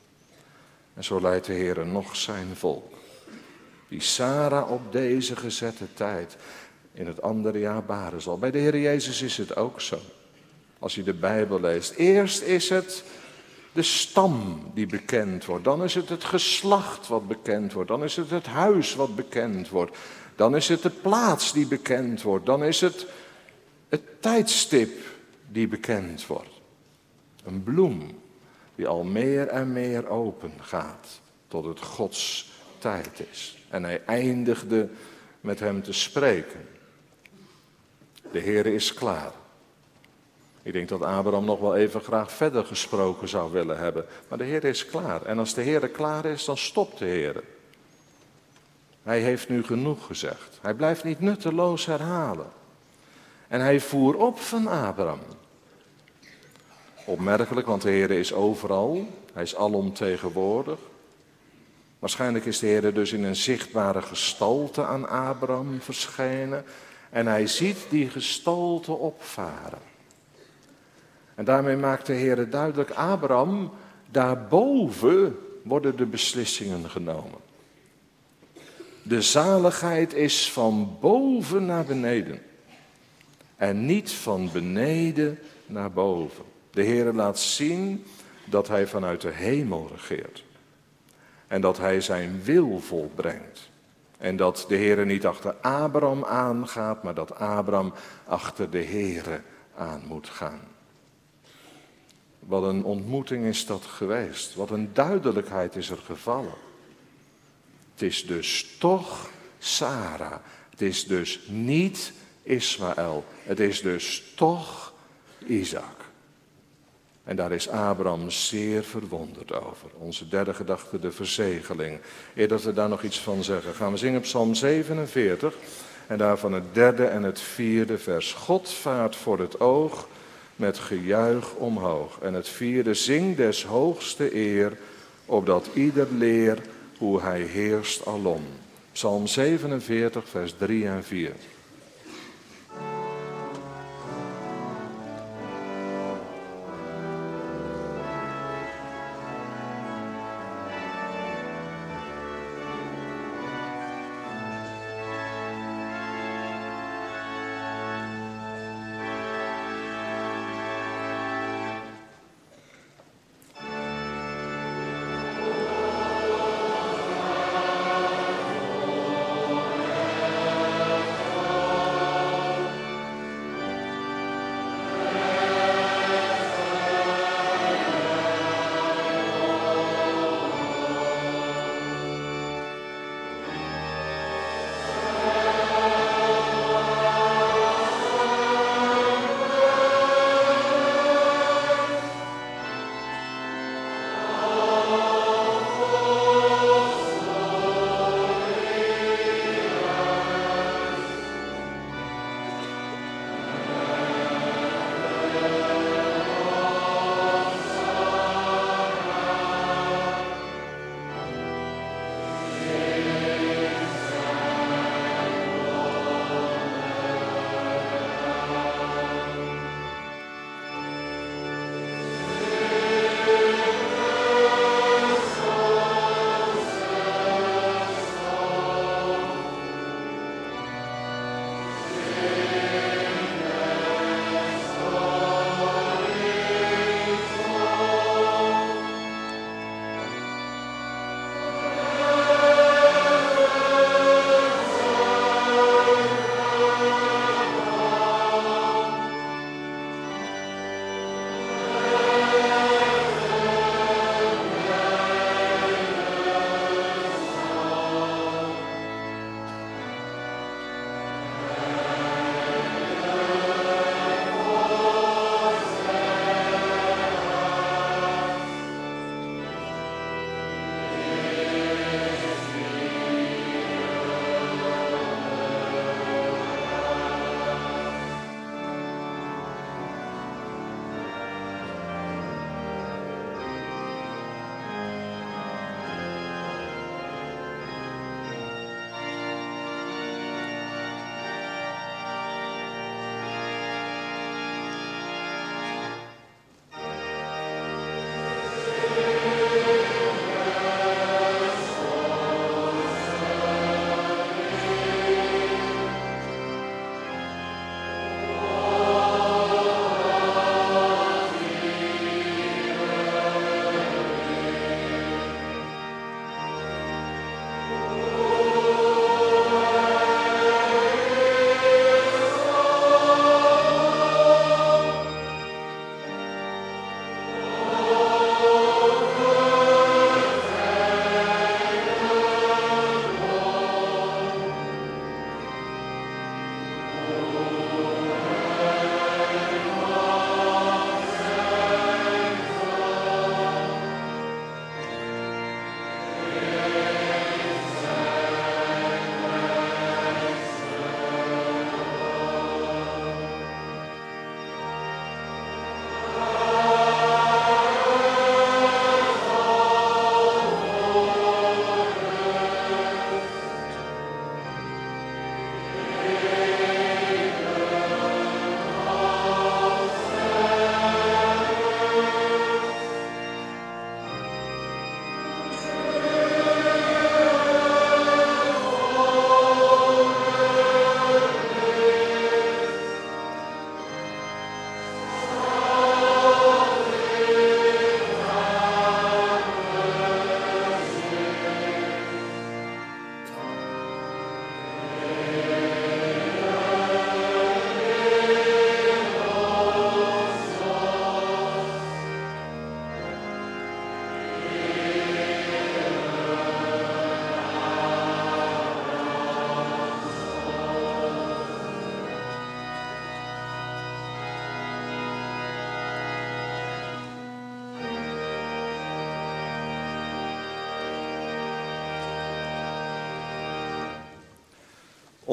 En zo leidt de Heer nog zijn volk. Die Sarah op deze gezette tijd in het andere jaar baren zal. Bij de Heer Jezus is het ook zo. Als je de Bijbel leest. Eerst is het de stam die bekend wordt. Dan is het het geslacht wat bekend wordt. Dan is het het huis wat bekend wordt. Dan is het de plaats die bekend wordt. Dan is het het tijdstip die bekend wordt. Een bloem die al meer en meer open gaat tot het Gods tijd is. En hij eindigde met hem te spreken. De Heer is klaar. Ik denk dat Abraham nog wel even graag verder gesproken zou willen hebben. Maar de Heer is klaar. En als de Heer klaar is, dan stopt de Heer. Hij heeft nu genoeg gezegd. Hij blijft niet nutteloos herhalen. En hij voer op van Abraham. Opmerkelijk, want de Heer is overal. Hij is alomtegenwoordig. Waarschijnlijk is de Heer dus in een zichtbare gestalte aan Abraham verschenen. En hij ziet die gestalte opvaren. En daarmee maakt de Heer duidelijk, Abraham, daarboven worden de beslissingen genomen. De zaligheid is van boven naar beneden. En niet van beneden naar boven. De Heer laat zien dat hij vanuit de hemel regeert. En dat hij zijn wil volbrengt. En dat de Heer niet achter Abraham aangaat, maar dat Abraham achter de Heer aan moet gaan. Wat een ontmoeting is dat geweest. Wat een duidelijkheid is er gevallen. Het is dus toch Sara. Het is dus niet Ismaël. Het is dus toch Isaac. En daar is Abraham zeer verwonderd over. Onze derde gedachte, de verzegeling. Eer dat we daar nog iets van zeggen, gaan we zingen Psalm 47. En daarvan het derde en het vierde vers. God vaart voor het oog met gejuich omhoog. En het vierde, zing des hoogste eer, opdat ieder leer hoe hij heerst alom. Psalm 47, vers 3 en 4.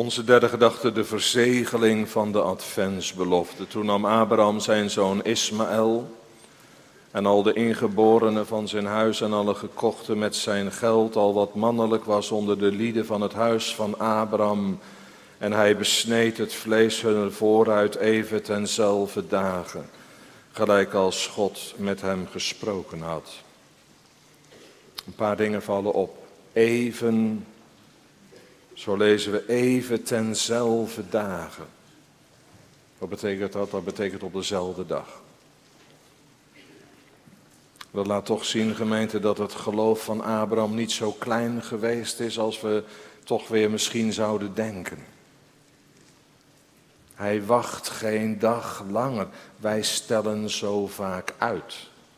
Onze derde gedachte, de verzegeling van de adventsbelofte. Toen nam Abraham zijn zoon Ismaël en al de ingeborenen van zijn huis en alle gekochten met zijn geld, al wat mannelijk was onder de lieden van het huis van Abraham. En hij besneed het vlees hunner vooruit even tenzelfde dagen, gelijk als God met hem gesproken had. Een paar dingen vallen op. Even, zo lezen we, even tenzelfde dagen. Wat betekent dat? Dat betekent op dezelfde dag. Dat laat toch zien, gemeente, dat het geloof van Abraham niet zo klein geweest is als we toch weer misschien zouden denken. Hij wacht geen dag langer. Wij stellen zo vaak uit.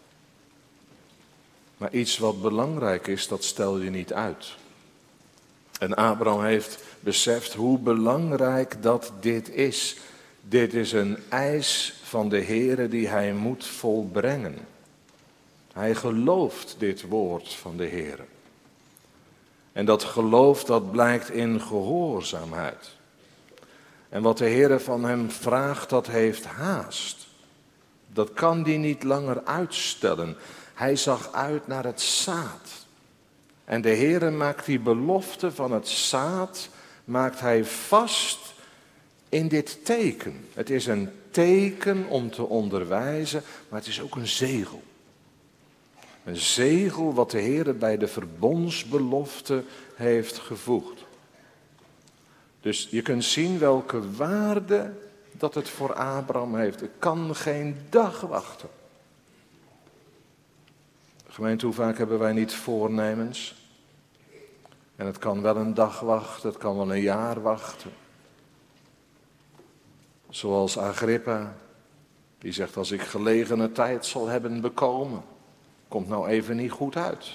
Maar iets wat belangrijk is, dat stel je niet uit. En Abraham heeft beseft hoe belangrijk dat dit is. Dit is een eis van de Heere die hij moet volbrengen. Hij gelooft dit woord van de Heere. En dat geloof, dat blijkt in gehoorzaamheid. En wat de Heere van hem vraagt, dat heeft haast. Dat kan hij niet langer uitstellen. Hij zag uit naar het zaad. En de Heere maakt die belofte van het zaad, maakt hij vast in dit teken. Het is een teken om te onderwijzen, maar het is ook een zegel. Een zegel wat de Heere bij de verbondsbelofte heeft gevoegd. Dus je kunt zien welke waarde dat het voor Abraham heeft. Ik kan geen dag wachten. Gemeente, hoe vaak hebben wij niet voornemens? En het kan wel een dag wachten, het kan wel een jaar wachten. Zoals Agrippa, die zegt, als ik gelegene tijd zal hebben bekomen, komt nou even niet goed uit.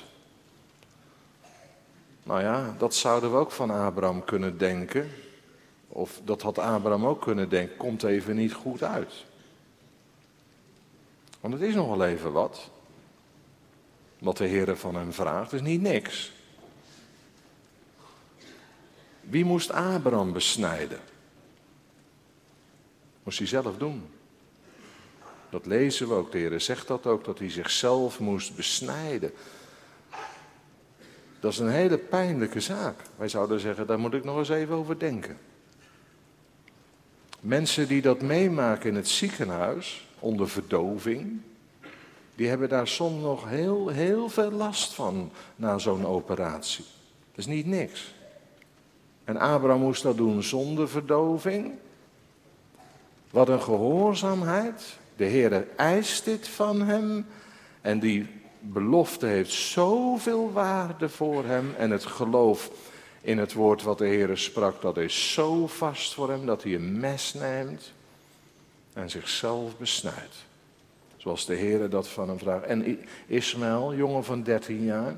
Nou ja, dat zouden we ook van Abraham kunnen denken. Of dat had Abraham ook kunnen denken, komt even niet goed uit. Want het is nog wel even wat. Wat de Heere van hem vraagt, is niet niks. Wie moest Abraham besnijden? Moest hij zelf doen. Dat lezen we ook, de Heere zegt dat ook, dat hij zichzelf moest besnijden. Dat is een hele pijnlijke zaak. Wij zouden zeggen, daar moet ik nog eens even over denken. Mensen die dat meemaken in het ziekenhuis, onder verdoving, die hebben daar soms nog heel veel last van na zo'n operatie. Dat is niet niks. En Abraham moest dat doen zonder verdoving. Wat een gehoorzaamheid. De Heere eist dit van hem. En die belofte heeft zoveel waarde voor hem. En het geloof in het woord wat de Heere sprak, dat is zo vast voor hem dat hij een mes neemt en zichzelf besnijdt. Zoals de Heere dat van hem vraagt. En Ismaël, jongen van 13 jaar.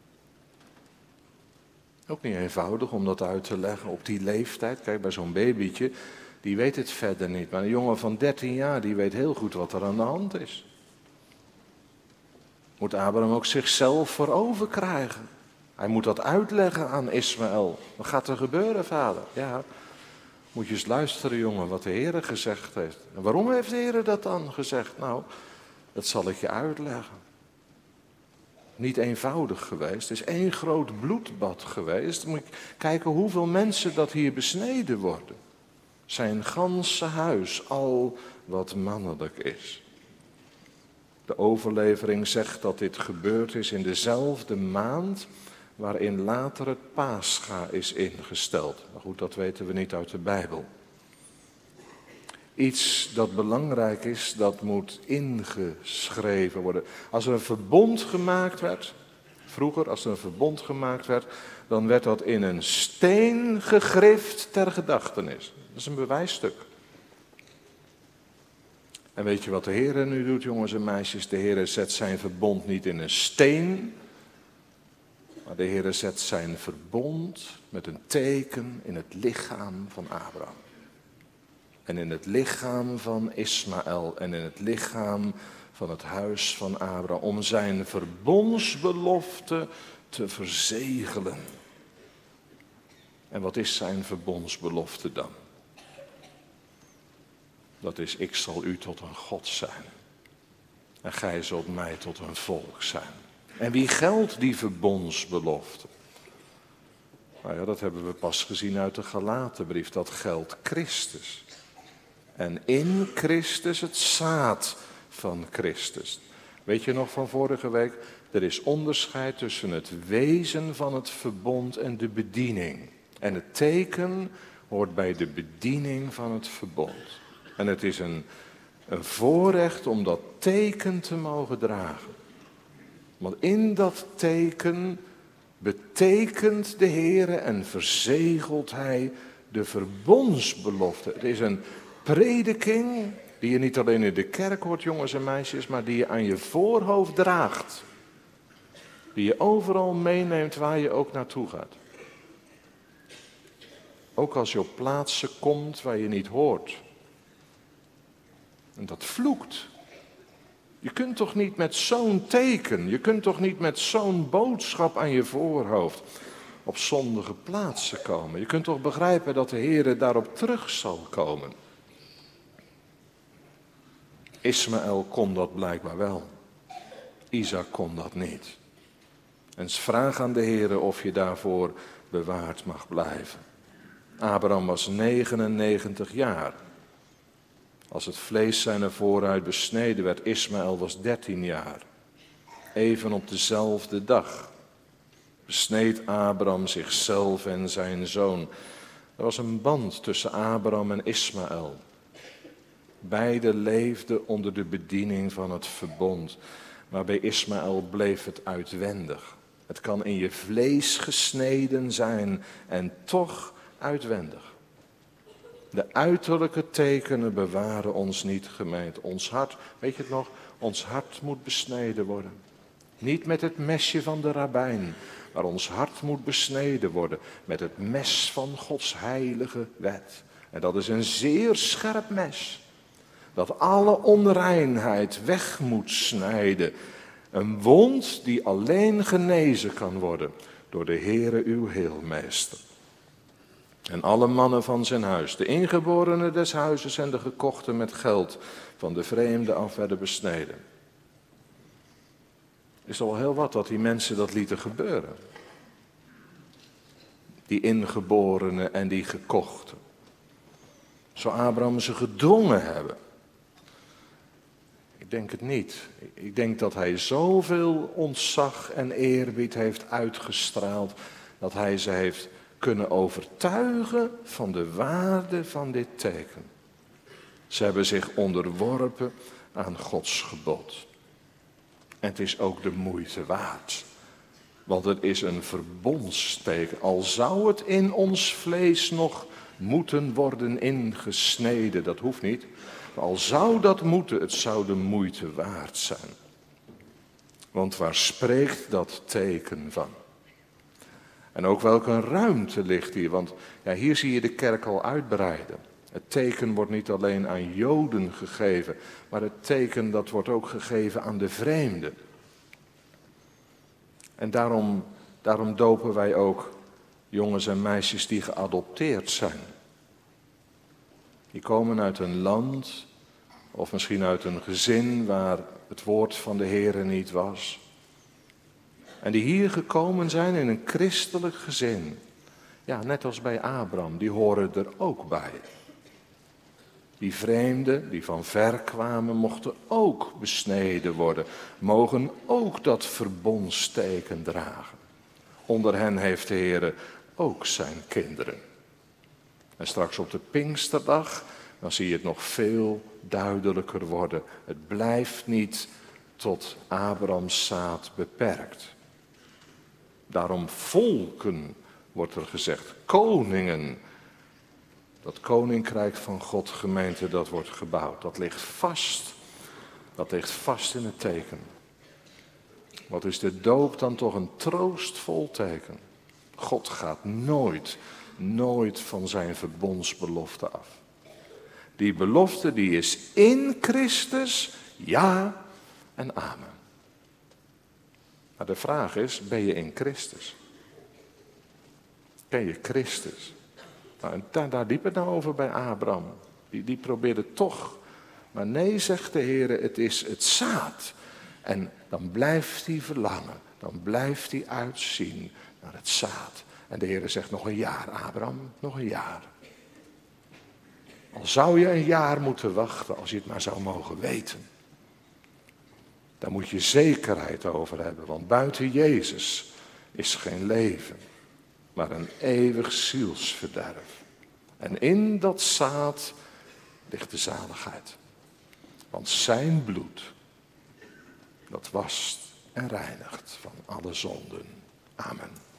Ook niet eenvoudig om dat uit te leggen op die leeftijd. Kijk, bij zo'n babytje, die weet het verder niet. Maar een jongen van 13 jaar, die weet heel goed wat er aan de hand is. Moet Abraham ook zichzelf voorover krijgen. Hij moet dat uitleggen aan Ismaël. Wat gaat er gebeuren, vader? Ja, moet je eens luisteren, jongen, wat de Heere gezegd heeft. En waarom heeft de Heere dat dan gezegd? Nou, dat zal ik je uitleggen. Niet eenvoudig geweest. Het is één groot bloedbad geweest. Dan moet je kijken hoeveel mensen dat hier besneden worden. Zijn ganse huis, al wat mannelijk is. De overlevering zegt dat dit gebeurd is in dezelfde maand waarin later het Pascha is ingesteld. Maar goed, dat weten we niet uit de Bijbel. Iets dat belangrijk is, dat moet ingeschreven worden. Als er een verbond gemaakt werd, vroeger als er een verbond gemaakt werd, dan werd dat in een steen gegrift ter gedachtenis. Dat is een bewijsstuk. En weet je wat de Heere nu doet, jongens en meisjes? De Heere zet zijn verbond niet in een steen, maar de Heere zet zijn verbond met een teken in het lichaam van Abraham. En in het lichaam van Ismaël en in het lichaam van het huis van Abraham. Om zijn verbondsbelofte te verzegelen. En wat is zijn verbondsbelofte dan? Dat is, ik zal u tot een God zijn. En gij zult mij tot een volk zijn. En wie geldt die verbondsbelofte? Nou ja, dat hebben we pas gezien uit de Galatenbrief. Dat geldt Christus. En in Christus het zaad van Christus. Weet je nog van vorige week? Er is onderscheid tussen het wezen van het verbond en de bediening. En het teken hoort bij de bediening van het verbond. En het is een voorrecht om dat teken te mogen dragen. Want in dat teken betekent de Heere en verzegelt Hij de verbondsbelofte. Het is een prediking die je niet alleen in de kerk hoort, jongens en meisjes, maar die je aan je voorhoofd draagt. Die je overal meeneemt waar je ook naartoe gaat. Ook als je op plaatsen komt waar je niet hoort. En dat vloekt. Je kunt toch niet met zo'n teken, je kunt toch niet met zo'n boodschap aan je voorhoofd op zondige plaatsen komen. Je kunt toch begrijpen dat de Heere daarop terug zal komen. Ismaël kon dat blijkbaar wel. Isaac kon dat niet. En vraag aan de Heere of je daarvoor bewaard mag blijven. Abraham was 99 jaar. Als het vlees zijn vooruit besneden werd, Ismaël was 13 jaar. Even op dezelfde dag besneed Abraham zichzelf en zijn zoon. Er was een band tussen Abraham en Ismaël. Beiden leefden onder de bediening van het verbond. Maar bij Ismaël bleef het uitwendig. Het kan in je vlees gesneden zijn en toch uitwendig. De uiterlijke tekenen bewaren ons niet, gemeente. Ons hart, weet je het nog? Ons hart moet besneden worden. Niet met het mesje van de rabbijn, maar ons hart moet besneden worden met het mes van Gods heilige wet. En dat is een zeer scherp mes, dat alle onreinheid weg moet snijden. Een wond die alleen genezen kan worden door de Heere uw heelmeester. En alle mannen van zijn huis, de ingeborenen des huizes en de gekochten met geld van de vreemde af werden besneden. Is al heel wat dat die mensen dat lieten gebeuren. Die ingeborenen en die gekochten. Zou Abraham ze gedwongen hebben? Ik denk het niet. Ik denk dat hij zoveel ontzag en eerbied heeft uitgestraald, dat hij ze heeft kunnen overtuigen van de waarde van dit teken. Ze hebben zich onderworpen aan Gods gebod. En het is ook de moeite waard. Want het is een verbondsteken. Al zou het in ons vlees nog moeten worden ingesneden, dat hoeft niet. Maar al zou dat moeten, het zou de moeite waard zijn. Want waar spreekt dat teken van? En ook welke ruimte ligt hier, want ja, hier zie je de kerk al uitbreiden. Het teken wordt niet alleen aan Joden gegeven, maar het teken dat wordt ook gegeven aan de vreemden. En daarom dopen wij ook jongens en meisjes die geadopteerd zijn. Die komen uit een land of misschien uit een gezin waar het woord van de Heere niet was. En die hier gekomen zijn in een christelijk gezin. Ja, net als bij Abraham, die horen er ook bij. Die vreemden die van ver kwamen, mochten ook besneden worden. Mogen ook dat verbondsteken dragen. Onder hen heeft de Heere ook zijn kinderen. En straks op de Pinksterdag, dan zie je het nog veel duidelijker worden. Het blijft niet tot Abrahams zaad beperkt. Daarom volken, wordt er gezegd, koningen. Dat koninkrijk van God, gemeente, dat wordt gebouwd. Dat ligt vast. Dat ligt vast in het teken. Wat is de doop dan toch een troostvol teken? God gaat nooit van zijn verbondsbelofte af. Die belofte die is in Christus, ja en amen. Maar de vraag is, ben je in Christus? ken je Christus? Nou, en daar liep het nou over bij Abraham. Die probeerde toch. Maar nee, zegt de Heer, het is het zaad. En dan blijft hij verlangen. Dan blijft hij uitzien naar het zaad. En de Heer zegt, nog een jaar, Abraham, nog een jaar. Al zou je een jaar moeten wachten, als je het maar zou mogen weten. Daar moet je zekerheid over hebben, want buiten Jezus is geen leven, maar een eeuwig zielsverderf. En in dat zaad ligt de zaligheid. Want zijn bloed, dat wast en reinigt van alle zonden. Amen.